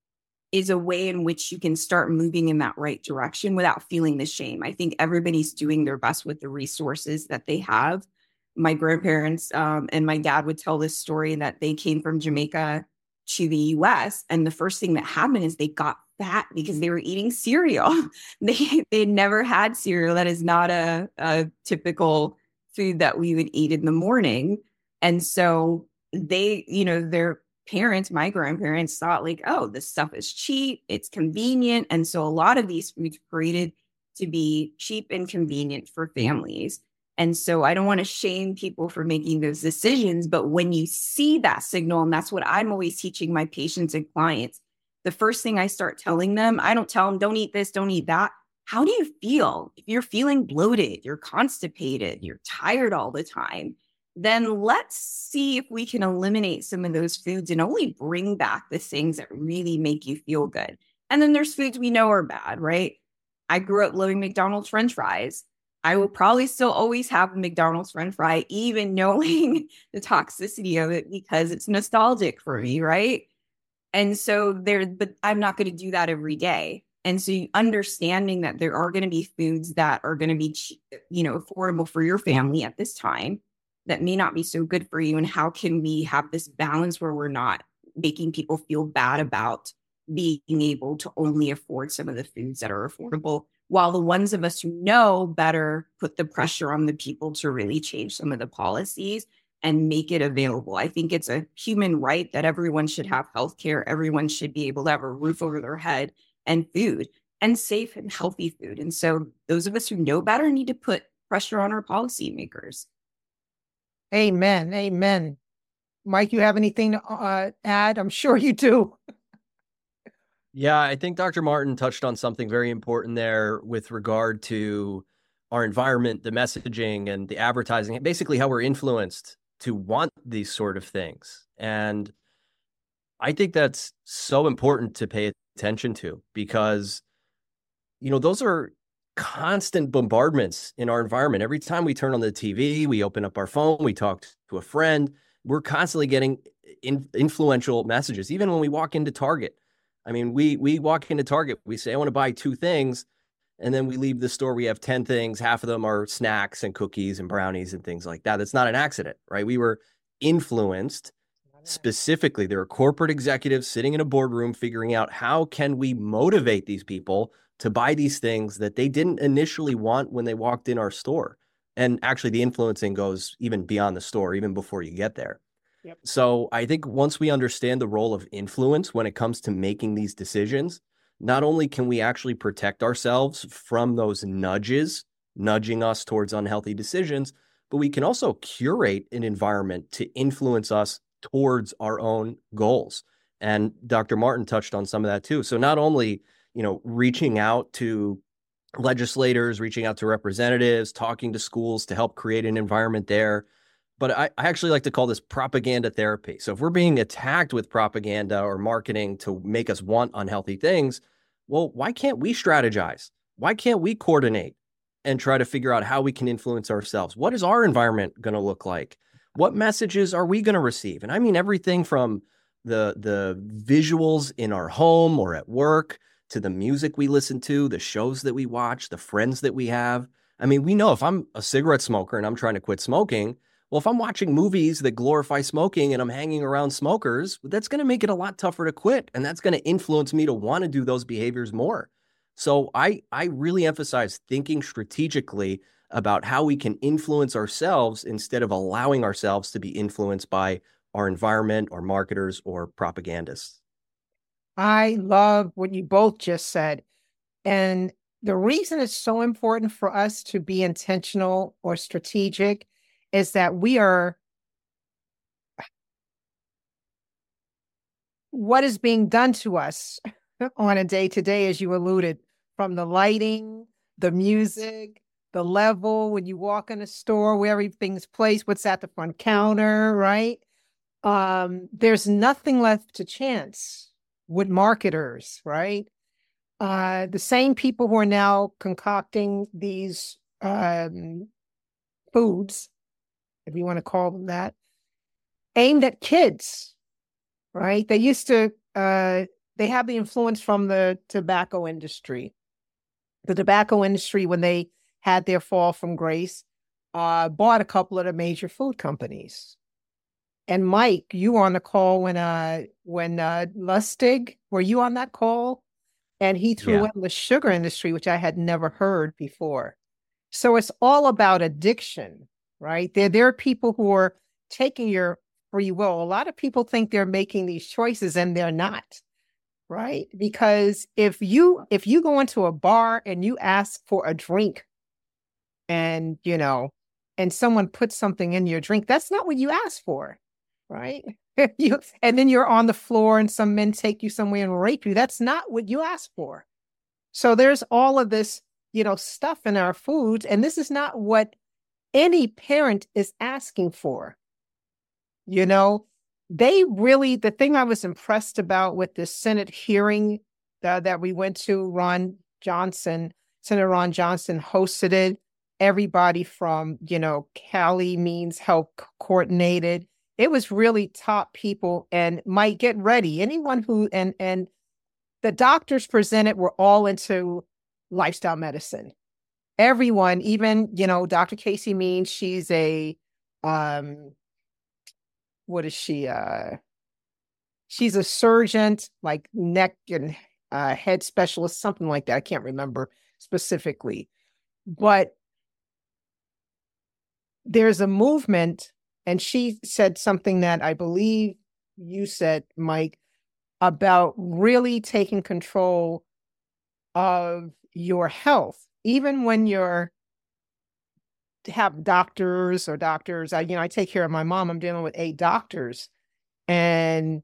is a way in which you can start moving in that right direction without feeling the shame. I think everybody's doing their best with the resources that they have. My grandparents um, and my dad would tell this story that they came from Jamaica to the U S. And the first thing that happened is they got fat because they were eating cereal. they they never had cereal. That is not a, a typical food that we would eat in the morning. And so they, you know, they're parents, my grandparents thought like, oh, this stuff is cheap, it's convenient. And so a lot of these foods created to be cheap and convenient for families. And so I don't want to shame people for making those decisions, but when you see that signal, and that's what I'm always teaching my patients and clients, the first thing I start telling them, I don't tell them, don't eat this, don't eat that. How do you feel? If you're feeling bloated, you're constipated, you're tired all the time, then let's see if we can eliminate some of those foods and only bring back the things that really make you feel good. And then there's foods we know are bad, right? I grew up loving McDonald's French fries. I will probably still always have a McDonald's French fry, even knowing the toxicity of it because it's nostalgic for me, right? And so there, but I'm not going to do that every day. And so understanding that there are going to be foods that are going to be, you know, affordable for your family at this time that may not be so good for you. And how can we have this balance where we're not making people feel bad about being able to only afford some of the foods that are affordable, while the ones of us who know better put the pressure on the people to really change some of the policies and make it available. I think it's a human right that everyone should have healthcare. Everyone should be able to have a roof over their head and food. and safe and healthy food. And so those of us who know better need to put pressure on our policymakers. Amen. Amen. Mike, you have anything to uh, add? I'm sure you do. Yeah, I think Doctor Martin touched on something very important there with regard to our environment, the messaging and the advertising, basically how we're influenced to want these sort of things. And I think that's so important to pay attention to because, you know, those are constant bombardments in our environment. Every time we turn on the T V, we open up our phone, we talk to a friend, we're constantly getting in, influential messages. Even when we walk into Target, I mean, we we walk into Target, we say, I want to buy two things. And then we leave the store, we have ten things. Half of them are snacks and cookies and brownies and things like that. That's not an accident, right? We were influenced specifically. There are corporate executives sitting in a boardroom figuring out how can we motivate these people to buy these things that they didn't initially want when they walked in our store. And actually the influencing goes even beyond the store, even before you get there. Yep. So I think once we understand the role of influence when it comes to making these decisions, not only can we actually protect ourselves from those nudges, nudging us towards unhealthy decisions, but we can also curate an environment to influence us towards our own goals. And Doctor Martin touched on some of that too. So not only, you know, reaching out to legislators, reaching out to representatives, talking to schools to help create an environment there, but I, I actually like to call this propaganda therapy. So if we're being attacked with propaganda or marketing to make us want unhealthy things, well, why can't we strategize? Why can't we coordinate and try to figure out how we can influence ourselves? What is our environment going to look like? What messages are we going to receive? And I mean everything from the, the visuals in our home or at work to the music we listen to, the shows that we watch, the friends that we have. I mean, we know if I'm a cigarette smoker and I'm trying to quit smoking, well, if I'm watching movies that glorify smoking and I'm hanging around smokers, that's going to make it a lot tougher to quit. And that's going to influence me to want to do those behaviors more. So I, I really emphasize thinking strategically about how we can influence ourselves instead of allowing ourselves to be influenced by our environment or marketers or propagandists. I love what you both just said. And the reason it's so important for us to be intentional or strategic is that we are, what is being done to us on a day-to-day, as you alluded, from the lighting, the music, the level, when you walk in a store where everything's placed, what's at the front counter, right? Um, there's nothing left to chance with marketers, right? Uh, the same people who are now concocting these um, foods, if you want to call them that, aimed at kids, right? They used to, uh, they have the influence from the tobacco industry. The tobacco industry, when they had their fall from grace, uh, bought a couple of the major food companies. And Mike, you were on the call when uh, when uh, Lustig, were you on that call? And he threw Yeah. in the sugar industry, which I had never heard before. So it's all about addiction, right? There, there are people who are taking your free will. A lot of people think they're making these choices and they're not, right? Because if you if you go into a bar and you ask for a drink and, you know, and someone puts something in your drink, that's not what you asked for, right? you and then you're on the floor and some men take you somewhere and rape you. That's not what you asked for. So there's all of this, you know, stuff in our foods, and this is not what any parent is asking for. You know, they really, the thing I was impressed about with the Senate hearing uh, that we went to, Ron Johnson, Senator Ron Johnson hosted it. Everybody from, you know, Cali Means Health coordinated. It was really top people, and might get ready. Anyone who, and, and the doctors presented were all into lifestyle medicine. Everyone, even, you know, Doctor Casey Means, she's a, um, what is she? Uh, she's a surgeon, like neck and uh, head specialist, something like that. I can't remember specifically, but there's a movement, and she said something that I believe you said, Mike, about really taking control of your health, even when you're have doctors or doctors. I, you know, I take care of my mom. I'm dealing with eight doctors, and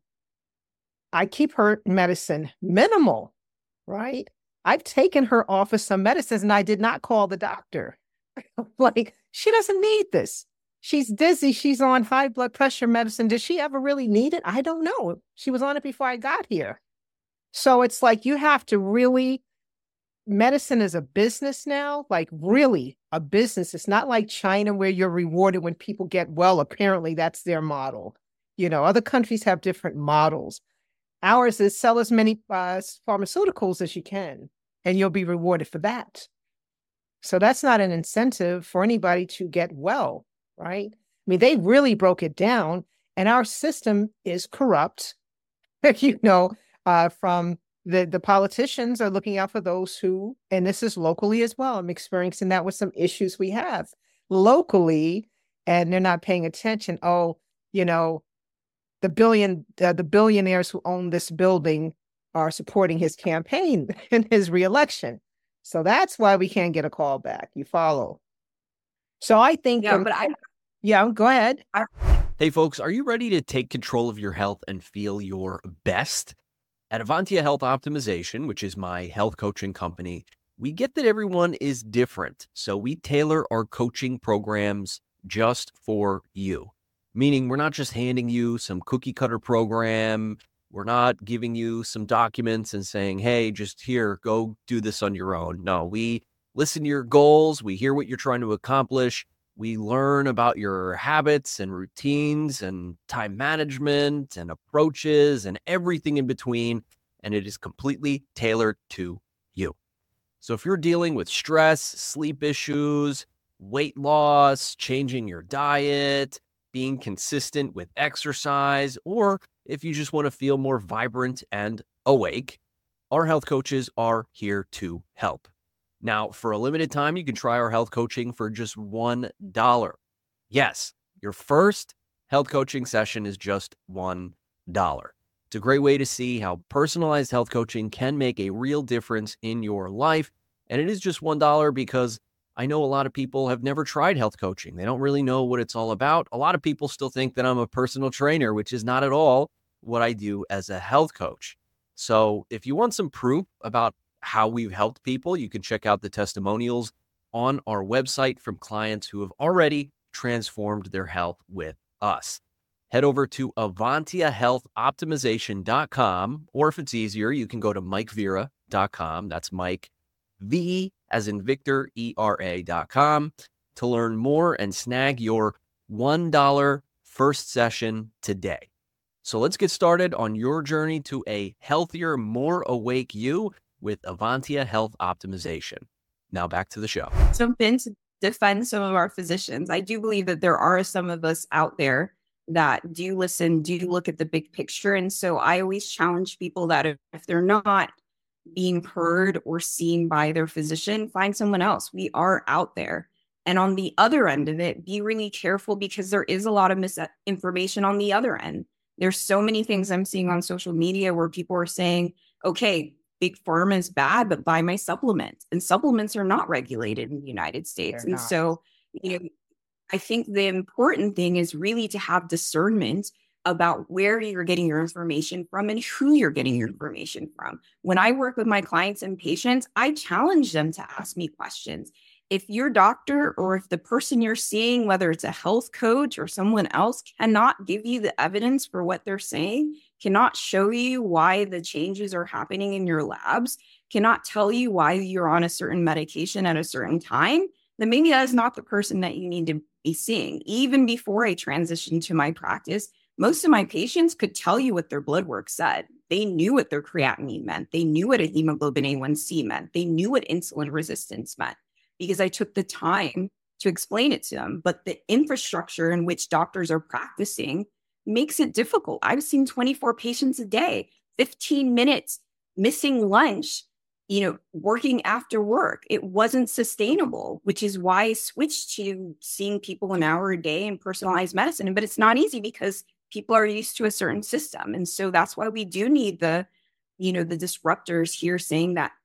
I keep her medicine minimal, right? I've taken her off of some medicines and I did not call the doctor. Like, she doesn't need this. She's dizzy. She's on high blood pressure medicine. Did she ever really need it? I don't know. She was on it before I got here. So it's like you have to really, medicine is a business now, like really a business. It's not like China where you're rewarded when people get well. Apparently that's their model. You know, other countries have different models. Ours is sell as many uh, pharmaceuticals as you can, and you'll be rewarded for that. So that's not an incentive for anybody to get well, right? I mean, they really broke it down, and our system is corrupt. You know, uh, from the, the politicians are looking out for those who, and this is locally as well. I'm experiencing that with some issues we have locally, and they're not paying attention. Oh, you know, the billion, uh, the billionaires who own this building are supporting his campaign and his reelection. So that's why we can't get a call back. You follow? So I think, Yeah, um, but I, yeah, go ahead. I, Hey folks, are you ready to take control of your health and feel your best? At Avantia Health Optimization, which is my health coaching company, we get that everyone is different. So we tailor our coaching programs just for you. Meaning we're not just handing you some cookie cutter program. We're not giving you some documents and saying, hey, just here, go do this on your own. No, we listen to your goals. We hear what you're trying to accomplish. We learn about your habits and routines and time management and approaches and everything in between. And it is completely tailored to you. So if you're dealing with stress, sleep issues, weight loss, changing your diet, being consistent with exercise, or if you just want to feel more vibrant and awake, our health coaches are here to help. Now, for a limited time, you can try our health coaching for just one dollar. Yes, your first health coaching session is just one dollar. It's a great way to see how personalized health coaching can make a real difference in your life. And it is just one dollar because I know a lot of people have never tried health coaching. They don't really know what it's all about. A lot of people still think that I'm a personal trainer, which is not at all what I do as a health coach. So if you want some proof about how we've helped people, you can check out the testimonials on our website from clients who have already transformed their health with us. Head over to avantia health optimization dot com, or if it's easier, you can go to mike vera dot com. That's Mike, V as in Victor, E R A dot com to learn more and snag your one dollar first session today. So let's get started on your journey to a healthier, more awake you with Avantia Health Optimization. Now back to the show. jump in to defend some of our physicians. I do believe that there are some of us out there that do listen, do look at the big picture. And so I always challenge people that if, if they're not being heard or seen by their physician, find someone else. We are out there. And on the other end of it, be really careful because there is a lot of misinformation on the other end. There's so many things I'm seeing on social media where people are saying, okay, big pharma is bad, but buy my supplements. And supplements are not regulated in the United States. They're and not. so, you know, I think the important thing is really to have discernment about where you're getting your information from and who you're getting your information from. When I work with my clients and patients, I challenge them to ask me questions. If your doctor or if the person you're seeing, whether it's a health coach or someone else, cannot give you the evidence for what they're saying, cannot show you why the changes are happening in your labs, cannot tell you why you're on a certain medication at a certain time, then maybe that is not the person that you need to be seeing. Even before I transitioned to my practice, most of my patients could tell you what their blood work said. They knew what their creatinine meant. They knew what a hemoglobin A one C meant. They knew what insulin resistance meant because I took the time to explain it to them. But the infrastructure in which doctors are practicing makes it difficult. I've seen twenty-four patients a day, fifteen minutes, missing lunch, you know, working after work. It wasn't sustainable, which is why I switched to seeing people an hour a day in personalized medicine. But it's not easy because people are used to a certain system. And so that's why we do need the, you know, the disruptors here saying that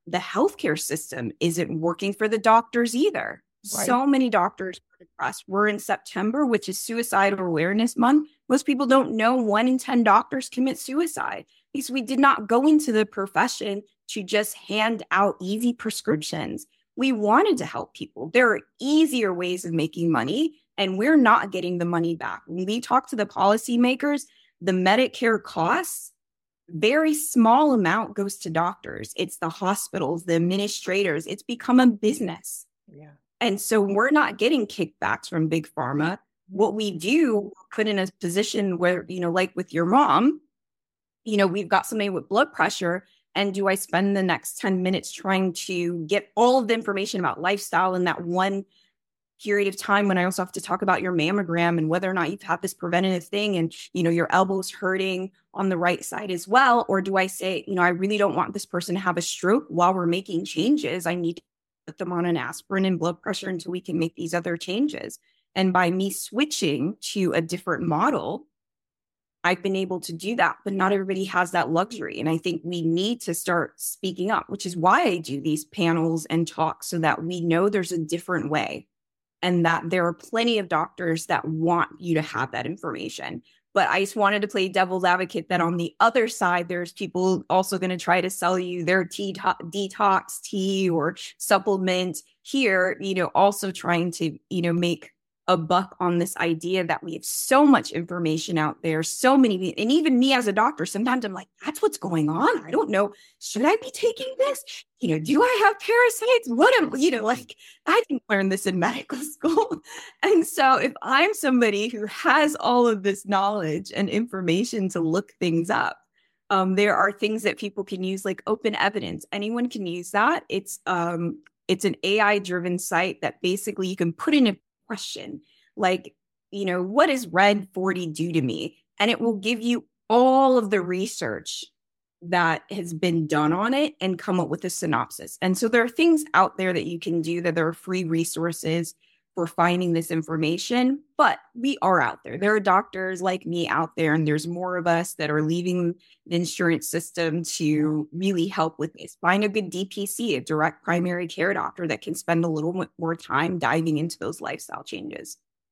the healthcare system isn't working for the doctors either. Right. So many doctors are depressed. We're in September, which is Suicide Awareness Month. Most people don't know one in ten doctors commit suicide because we did not go into the profession to just hand out easy prescriptions. We wanted to help people. There are easier ways of making money, and we're not getting the money back. When we talk to the policymakers, the Medicare costs, very small amount goes to doctors. It's the hospitals, the administrators. It's become a business. Yeah. And so we're not getting kickbacks from big pharma. What we do, put in a position where, you know, like with your mom, you know, we've got somebody with blood pressure. And do I spend the next ten minutes trying to get all of the information about lifestyle in that one period of time when I also have to talk about your mammogram and whether or not you've had this preventative thing and, you know, your elbow's hurting on the right side as well? Or do I say, you know, I really don't want this person to have a stroke while we're making changes. I need to put them on an aspirin and blood pressure until we can make these other changes. And by me switching to a different model, I've been able to do that, but not everybody has that luxury. And I think we need to start speaking up, which is why I do these panels and talks so that we know there's a different way and that there are plenty of doctors that want you to have that information. But I just wanted to play devil's advocate that on the other side, there's people also going to try to sell you their tea to- detox tea or supplement here, you know, also trying to, you know, make a buck on this idea that we have so much information out there, so many, and even me as a doctor, sometimes I'm like, that's what's going on. I don't know. Should I be taking this? You know, do I have parasites? What am, you know, like I didn't learn this in medical school. And so if I'm somebody who has all of this knowledge and information to look things up, um, there are things that people can use like Open Evidence. Anyone can use that. It's, um, it's an A I driven site that basically you can put in a question like, you know, what does red forty do to me? And it will give you all of the research that has been done on it and come up with a synopsis. And so there are things out there that you can do, that there are free resources for finding this information, but we are out there. There are doctors like me out there, and there's more of us that are leaving the insurance system to really help with this. Find a good D P C, a direct primary care doctor that can spend a little bit more time diving into those lifestyle changes.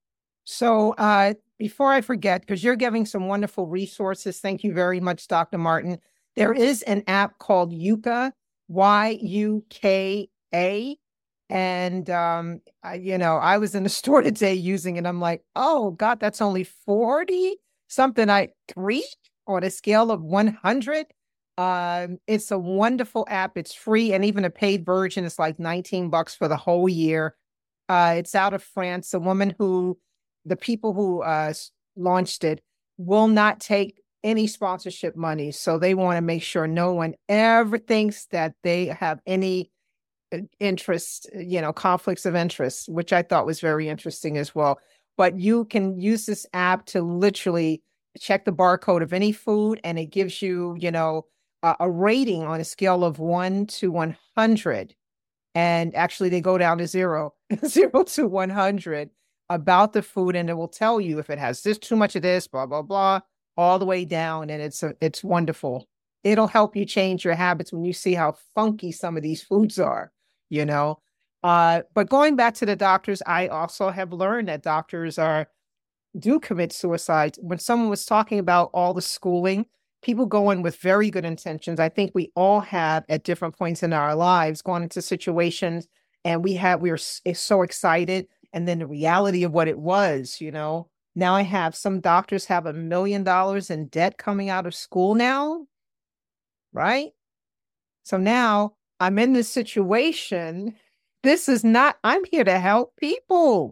So uh, before I forget, because you're giving some wonderful resources, thank you very much, Doctor Martin. There is an app called Yuka, Y U K A. And, um, I, you know, I was in the store today using it. I'm like, oh, God, that's only forty something. I three on a scale of one hundred. Um, it's a wonderful app. It's free. And even a paid version is like nineteen bucks for the whole year. Uh, it's out of France. A woman who, the people who uh, launched it will not take any sponsorship money. So they want to make sure no one ever thinks that they have any interest, you know, conflicts of interest, which I thought was very interesting as well. But you can use this app to literally check the barcode of any food, and it gives you, you know, a, a rating on a scale of one to one hundred. And actually they go down to zero, zero to one hundred about the food. And it will tell you if it has this, too much of this, blah, blah, blah, all the way down. And it's, a, it's wonderful. It'll help you change your habits when you see how funky some of these foods are. You know, uh, but going back to the doctors, I also have learned that doctors are do commit suicide. When someone was talking about all the schooling, people go in with very good intentions. I think we all have at different points in our lives gone into situations, and we have we were so excited, and then the reality of what it was. You know, now I have some doctors have a million dollars in debt coming out of school now, right? So now I'm in this situation. This is not, I'm here to help people.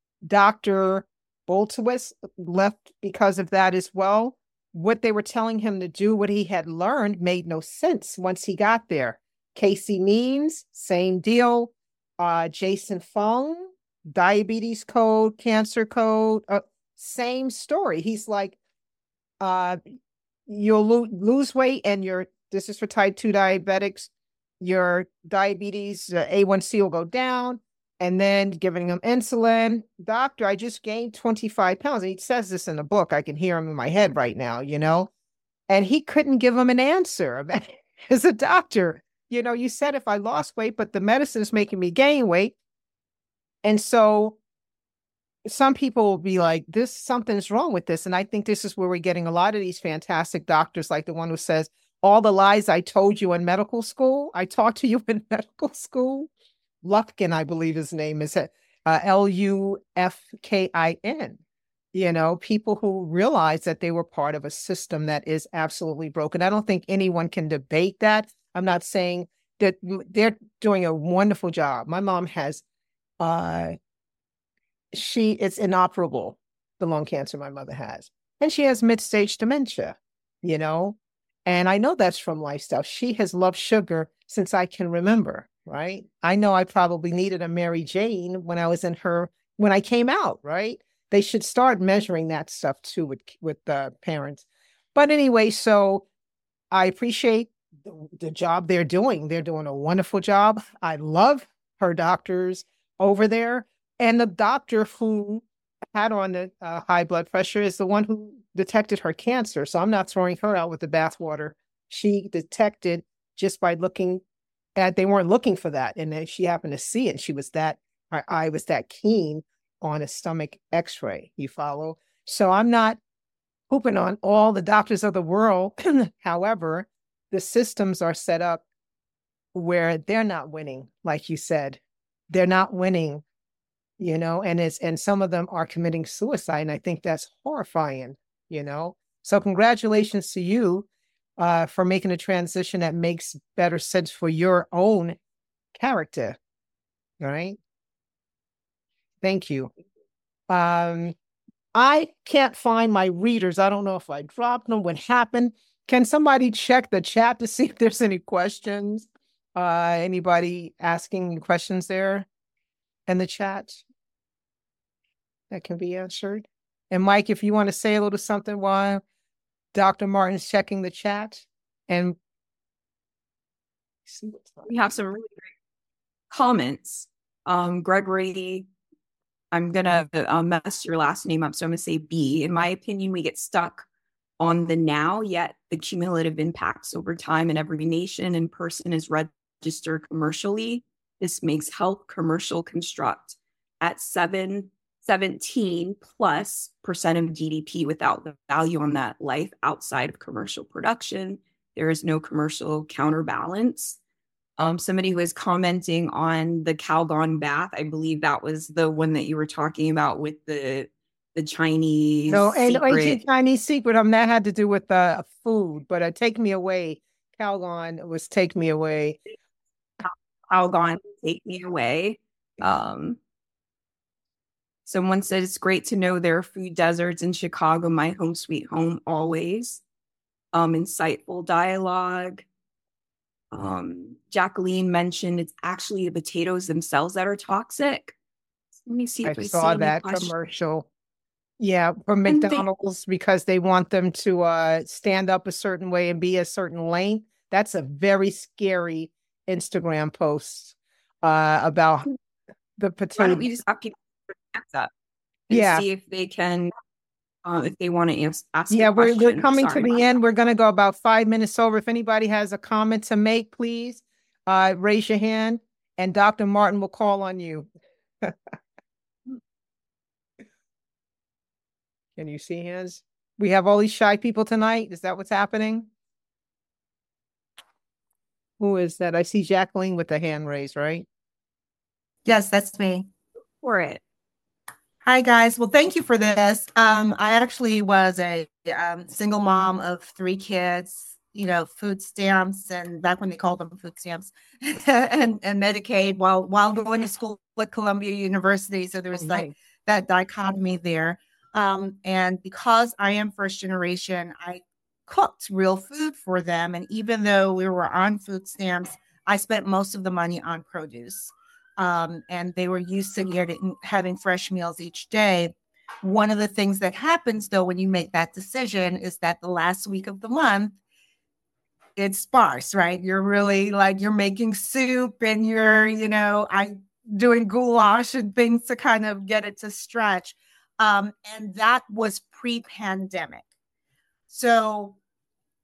Doctor Boltowitz left because of that as well. What they were telling him to do, what he had learned, made no sense once he got there. Casey Means, same deal. Uh, Jason Fung, diabetes code, cancer code, uh, same story. He's like, uh, you'll lo- lose weight and your, this is for type two diabetics, your diabetes uh, A one C will go down, and then giving them insulin. Doctor, I just gained twenty-five pounds. And he says this in the book. I can hear him in my head right now, you know, and he couldn't give him an answer as a doctor. you know, you said if I lost weight, but the medicine is making me gain weight. And so some people will be like, this, something's wrong with this. And I think this is where we're getting a lot of these fantastic doctors, like the one who says, all the lies I told you in medical school, I taught to you in medical school. Lufkin, I believe his name is uh, L U F K I N. You know, people who realize that they were part of a system that is absolutely broken. I don't think anyone can debate that. I'm not saying that they're doing a wonderful job. My mom has, uh, she it's inoperable, the lung cancer my mother has. And she has mid-stage dementia, you know, and I know that's from lifestyle. She has loved sugar since I can remember, right? I know I probably needed a Mary Jane when I was in her, when I came out, right? They should start measuring that stuff too with with the parents. But anyway, so I appreciate the, the job they're doing. They're doing a wonderful job. I love her doctors over there. And the doctor who had her on the uh, high blood pressure is the one who detected her cancer. So I'm not throwing her out with the bathwater. She detected just by looking at, they weren't looking for that. And then she happened to see it. And she was that, her eye was that keen on a stomach x-ray, you follow? So I'm not pooping on all the doctors of the world. However, the systems are set up where they're not winning, like you said. They're not winning, you know, and it's and some of them are committing suicide. And I think that's horrifying, you know. So congratulations to you uh, for making a transition that makes better sense for your own character. All right. Thank you. Um, I can't find my readers. I don't know if I dropped them, what happened. Can somebody check the chat to see if there's any questions? Uh, anybody asking questions there in the chat that can be answered? And Mike, if you want to say a little something while Doctor Martin's checking the chat, and see what's we have some really great comments. Um, Gregory, I'm going to uh, mess your last name up, so I'm going to say B. In my opinion, we get stuck on the now, yet the cumulative impacts over time in every nation and person is registered commercially. This makes health commercial construct at seven, seventeen plus percent of G D P without the value on that life outside of commercial production. There is no commercial counterbalance. Um, somebody who is commenting on the Calgon bath, I believe that was the one that you were talking about with the the Chinese no, and secret. ancient Chinese secret. Um, that had to do with uh, food, but uh, take me away. Calgon was take me away. Calgon, take me away. Um, someone said it's great to know there are food deserts in Chicago, my home sweet home, always. Um, insightful dialogue. Um, Jacqueline mentioned it's actually the potatoes themselves that are toxic. Let me see if I we saw see that questions. commercial. Yeah, from And they- McDonald's because they want them to uh, stand up a certain way and be a certain length. That's a very scary Instagram post uh, about the Why potato. don't we just have people ask that and Yeah. see if they can, uh, if they want to ask, ask Yeah, a we're, we're question. coming Sorry to the about end. We're going to go about five minutes over. If anybody has a comment to make, please uh, raise your hand and Doctor Martin will call on you. Can you see hands? We have all these shy people tonight. Is that what's happening? Who is that? I see Jacqueline with the hand raised, right? Yes, that's me. for it. Hi, guys. Well, thank you for this. Um, I actually was a um, single mom of three kids, you know, food stamps, and back when they called them food stamps, and, and Medicaid while while going to school at Columbia University. So there was like that dichotomy there. Um, and because I am first generation, I cooked real food for them. And even though we were on food stamps, I spent most of the money on produce. Um, and they were used to getting, having fresh meals each day. One of the things that happens, though, when you make that decision is that the last week of the month, it's sparse, right? You're really like, you're making soup and you're, you know, I doing goulash and things to kind of get it to stretch. Um, and that was pre-pandemic. So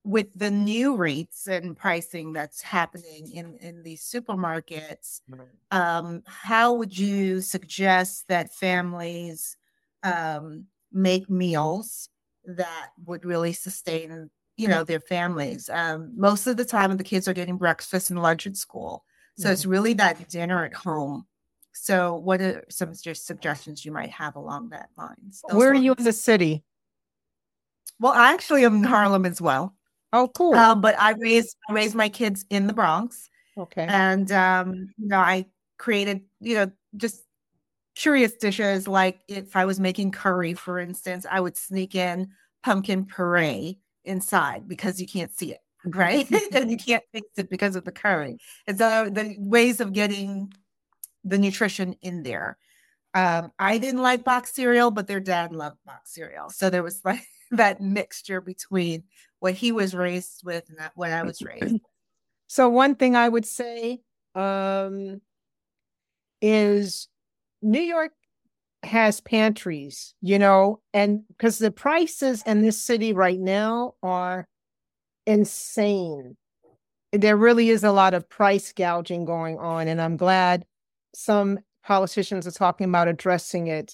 with the new rates and pricing that's happening in, in these supermarkets, um, how would you suggest that families um, make meals that would really sustain, you know, their families? Um, most of the time, the kids are getting breakfast and lunch at school. So mm-hmm. it's really that dinner at home. So what are some just suggestions you might have along that lines? Those Where ones? Are you in the city? Well, I actually am in Harlem as well. Oh, cool. Um, but I raised I raised my kids in the Bronx. Okay. And um, you know, I created, you know, just curious dishes. Like if I was making curry, for instance, I would sneak in pumpkin puree inside because you can't see it, right? And you can't fix it because of the curry. And so the ways of getting the nutrition in there. Um, I didn't like box cereal, but their dad loved box cereal. So there was like that mixture between what he was raised with and what I was raised with. So one thing I would say um, is New York has pantries, you know, and because the prices in this city right now are insane. There really is a lot of price gouging going on, and I'm glad some politicians are talking about addressing it.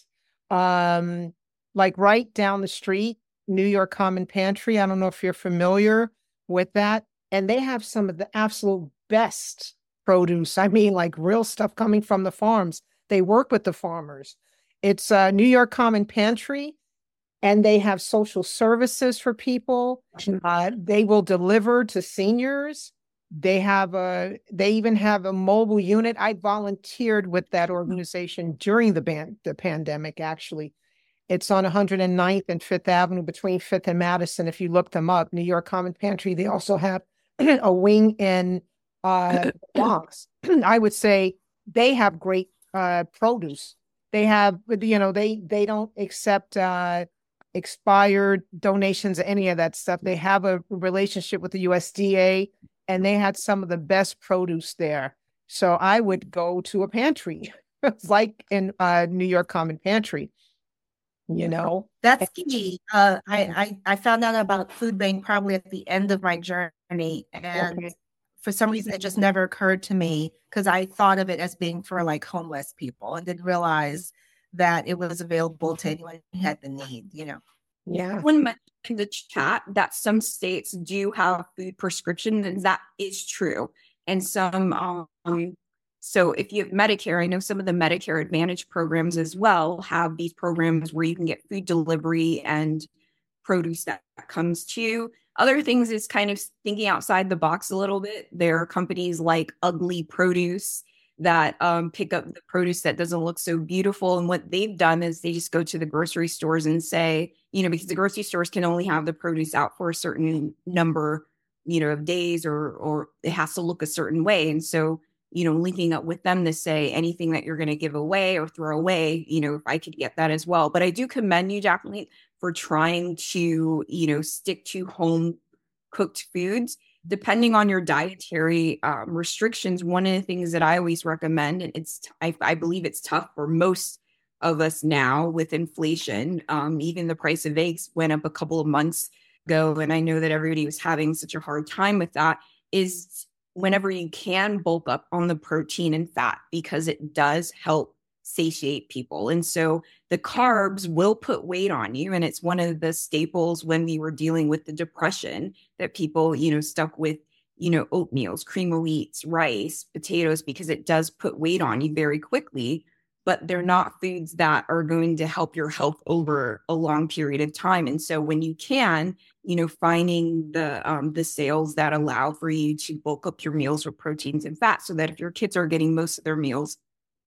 Um, like right down the street, New York Common Pantry. I don't know if you're familiar with that. And they have some of the absolute best produce. I mean, like real stuff coming from the farms. They work with the farmers. It's uh, New York Common Pantry, and they have social services for people. Uh, they will deliver to seniors. They have a, they even have a mobile unit. I volunteered with that organization during the ban- the pandemic, actually. It's on one hundred ninth and Fifth Avenue between Fifth and Madison. If you look them up, New York Common Pantry, they also have a wing in uh, Bronx. I would say they have great uh, produce. They have, you know, they, they don't accept uh, expired donations or any of that stuff. They have a relationship with the U S D A, and they had some of the best produce there. So I would go to a pantry, like in uh, New York Common Pantry. You know, that's key. Uh, I, I I found out about Food Bank probably at the end of my journey, and okay. for some reason it just never occurred to me because I thought of it as being for like homeless people and didn't realize that it was available to anyone who had the need. You know. Yeah. When mentioned in the chat that some states do have food prescription, and that is true, and some um. So if you have Medicare, I know some of the Medicare Advantage programs as well have these programs where you can get food delivery and produce that comes to you. Other things is kind of thinking outside the box a little bit. There are companies like Ugly Produce that um, pick up the produce that doesn't look so beautiful. And what they've done is they just go to the grocery stores and say, you know, because the grocery stores can only have the produce out for a certain number, you know, of days, or or it has to look a certain way. And so you know, linking up with them to say anything that you're going to give away or throw away, you know, if I could get that as well. But I do commend you, Jacqueline, for trying to, you know, stick to home cooked foods. Depending on your dietary um, restrictions, one of the things that I always recommend, and it's, I, I believe it's tough for most of us now with inflation. Um, even the price of eggs went up a couple of months ago. And I know that everybody was having such a hard time with that, is whenever you can bulk up on the protein and fat, because it does help satiate people. And so the carbs will put weight on you. And it's one of the staples when we were dealing with the depression that people, you know, stuck with, you know, oatmeals, cream of wheats, rice, potatoes, because it does put weight on you very quickly. But they're not foods that are going to help your health over a long period of time. And so when you can, you know, finding the um, the sales that allow for you to bulk up your meals with proteins and fats, so that if your kids are getting most of their meals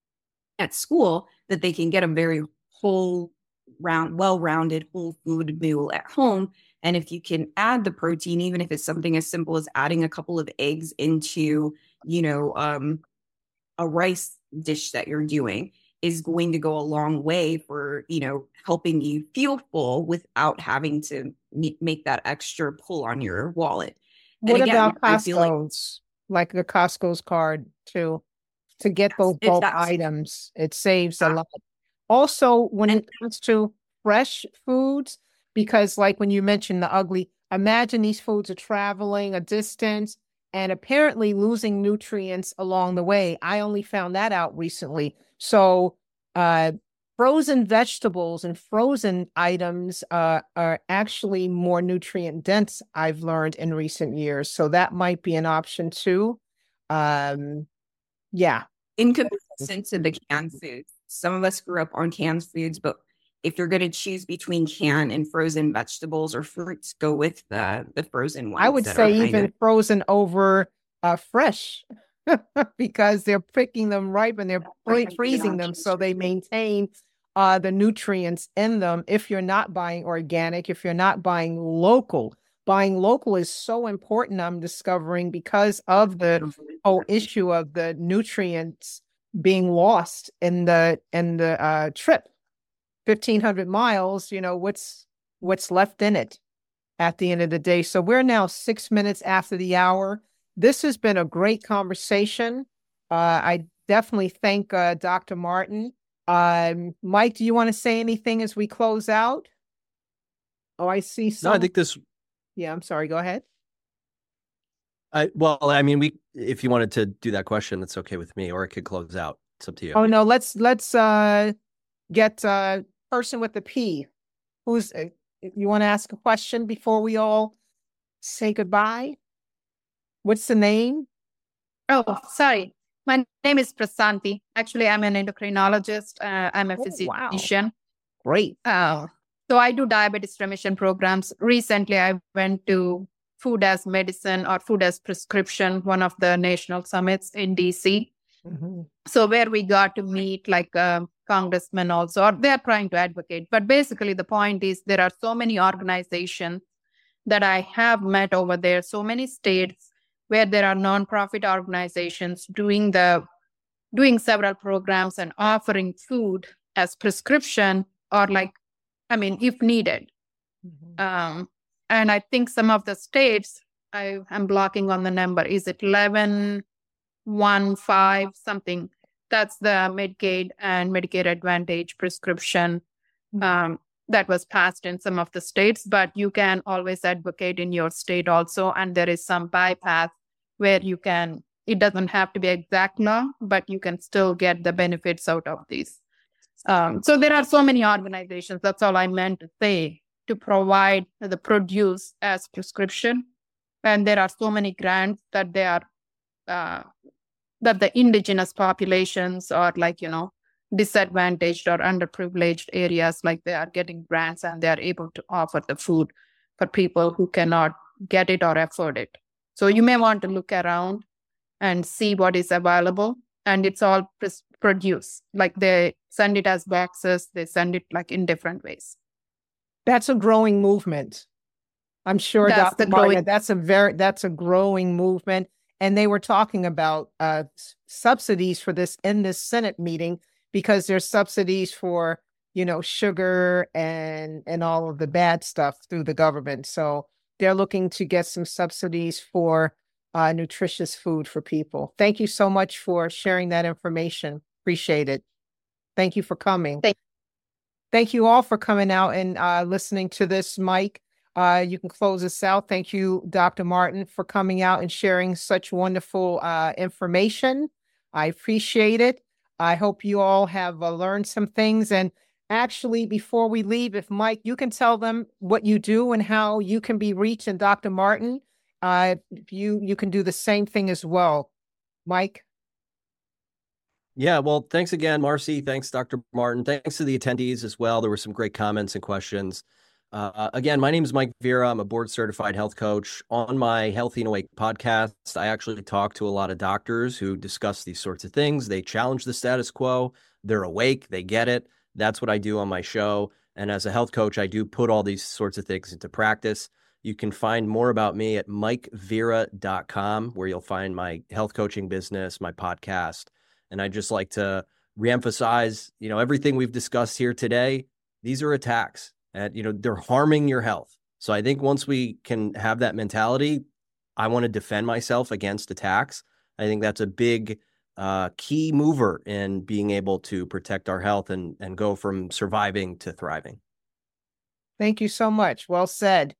at school, that they can get a very whole, round, well-rounded whole food meal at home. And if you can add the protein, even if it's something as simple as adding a couple of eggs into, you know, um, a rice dish that you're doing, is going to go a long way for, you know, helping you feel full without having to m- make that extra pull on your wallet. What and again, about I feel Costco's, like, like the Costco's card too, to get yes, those bulk items? It saves a lot. Also, when and, it comes to fresh foods, because like when you mentioned the ugly, imagine these foods are traveling a distance and apparently losing nutrients along the way. I only found that out recently. So uh, frozen vegetables and frozen items uh, are actually more nutrient dense, I've learned in recent years. So that might be an option too. Um, yeah. In comparison to the canned foods, some of us grew up on canned foods, but if you're going to choose between canned and frozen vegetables or fruits, go with the, the frozen ones. I would say even of- frozen over uh, fresh because they're picking them ripe and they're free- freezing them so they maintain uh, the nutrients in them. If you're not buying organic, if you're not buying local, buying local is so important, I'm discovering, because of the whole issue of the nutrients being lost in the in the uh, trip. fifteen hundred miles, you know, what's what's left in it at the end of the day. So we're now six minutes after the hour. This has been a great conversation. Uh, I definitely thank uh, Doctor Martin. Um, Mike, do you want to say anything as we close out? Oh, I see. Some... No, I think this... Yeah, I'm sorry. Go ahead. I, well, I mean, we, if you wanted to do that question, that's okay with me, or it could close out. It's up to you. Oh, no, let's, let's uh, get uh person with the P. Who's, uh, you want to ask a question before we all say goodbye? What's the name? Oh, sorry. My name is Prasanthi. Actually, I'm an endocrinologist. Uh, I'm a Oh, physician. wow. Great. Uh, so I do diabetes remission programs. Recently, I went to Food as Medicine or Food as Prescription, one of the national summits in D C. Mm-hmm. So where we got to meet like uh, congressmen also, or they're trying to advocate. But basically the point is there are so many organizations that I have met over there, so many states where there are nonprofit organizations doing the doing several programs and offering food as prescription or like, I mean, if needed. Mm-hmm. Um, and I think some of the states, I am blocking on the number, is it eleven, one, five, something? That's the Medicaid and Medicare Advantage prescription um, that was passed in some of the states, but you can always advocate in your state also. And there is some bypass where you can, it doesn't have to be exact law, but you can still get the benefits out of these. Um, so there are so many organizations, that's all I meant to say, to provide the produce as prescription. And there are so many grants that they are, uh, that the indigenous populations or like, you know, disadvantaged or underprivileged areas, like they are getting grants and they are able to offer the food for people who cannot get it or afford it. So you may want to look around and see what is available. And it's all pr- produce. Like they send it as boxes, they send it like in different ways. That's a growing movement. I'm sure That's Doctor the growing- Martin, that's a very, that's a growing movement. And they were talking about uh, subsidies for this in this Senate meeting, because there's subsidies for, you know, sugar and, and all of the bad stuff through the government. So they're looking to get some subsidies for uh, nutritious food for people. Thank you so much for sharing that information. Appreciate it. Thank you for coming. Thank, Thank you all for coming out and uh, listening to this, Mike. Uh, you can close this out. Thank you, Doctor Martin, for coming out and sharing such wonderful uh, information. I appreciate it. I hope you all have uh, learned some things. And actually, before we leave, if Mike, you can tell them what you do and how you can be reached, and Doctor Martin, uh, you you can do the same thing as well. Mike? Yeah, well, thanks again, Marcy. Thanks, Doctor Martin. Thanks to the attendees as well. There were some great comments and questions. Uh, again, my name is Mike Vera. I'm a board-certified health coach. On my Healthy and Awake podcast, I actually talk to a lot of doctors who discuss these sorts of things. They challenge the status quo. They're awake. They get it. That's what I do on my show. And as a health coach, I do put all these sorts of things into practice. You can find more about me at mike vera dot com, where you'll find my health coaching business, my podcast. And I'd just like to reemphasize, you know, everything we've discussed here today, these are attacks. And, you know, they're harming your health. So I think once we can have that mentality, I want to defend myself against attacks. I think that's a big uh, key mover in being able to protect our health and, and go from surviving to thriving. Thank you so much. Well said.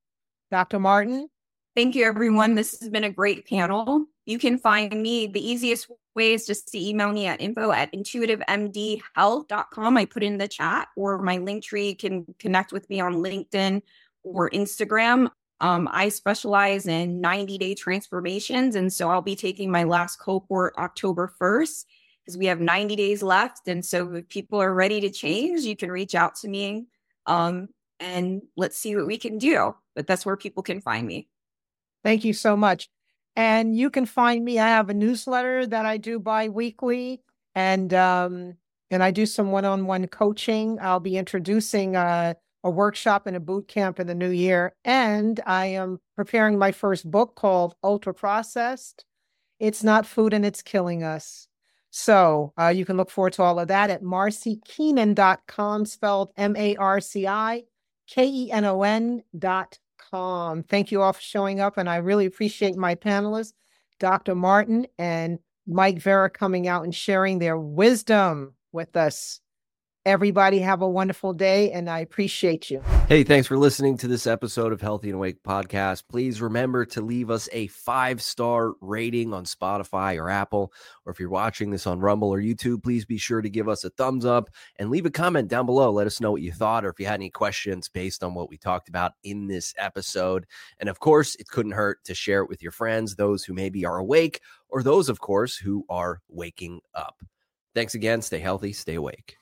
Doctor Martin? Thank you, everyone. This has been a great panel. You can find me. The easiest way is just to email me at info at intuitive m d health dot com. I put in the chat, or my link tree. You can connect with me on LinkedIn or Instagram. Um, I specialize in ninety-day transformations, and so I'll be taking my last cohort October first because we have ninety days left. And so if people are ready to change, you can reach out to me, um, and let's see what we can do. But that's where people can find me. Thank you so much. And you can find me. I have a newsletter that I do bi-weekly, and um, and I do some one-on-one coaching. I'll be introducing a, a workshop and a boot camp in the new year. And I am preparing my first book called Ultra Processed. It's Not Food and It's Killing Us. So uh, you can look forward to all of that at marci keenan dot com, spelled M A R C I K E N O N dot com. Thank you all for showing up, and I really appreciate my panelists, Doctor Martin and Mike Vera, coming out and sharing their wisdom with us. Everybody have a wonderful day, and I appreciate you. Hey, thanks for listening to this episode of Healthy and Awake Podcast. Please remember to leave us a five-star rating on Spotify or Apple, or if you're watching this on Rumble or YouTube, please be sure to give us a thumbs up and leave a comment down below. Let us know what you thought, or if you had any questions based on what we talked about in this episode. And of course, it couldn't hurt to share it with your friends, those who maybe are awake, or those, of course, who are waking up. Thanks again. Stay healthy, stay awake.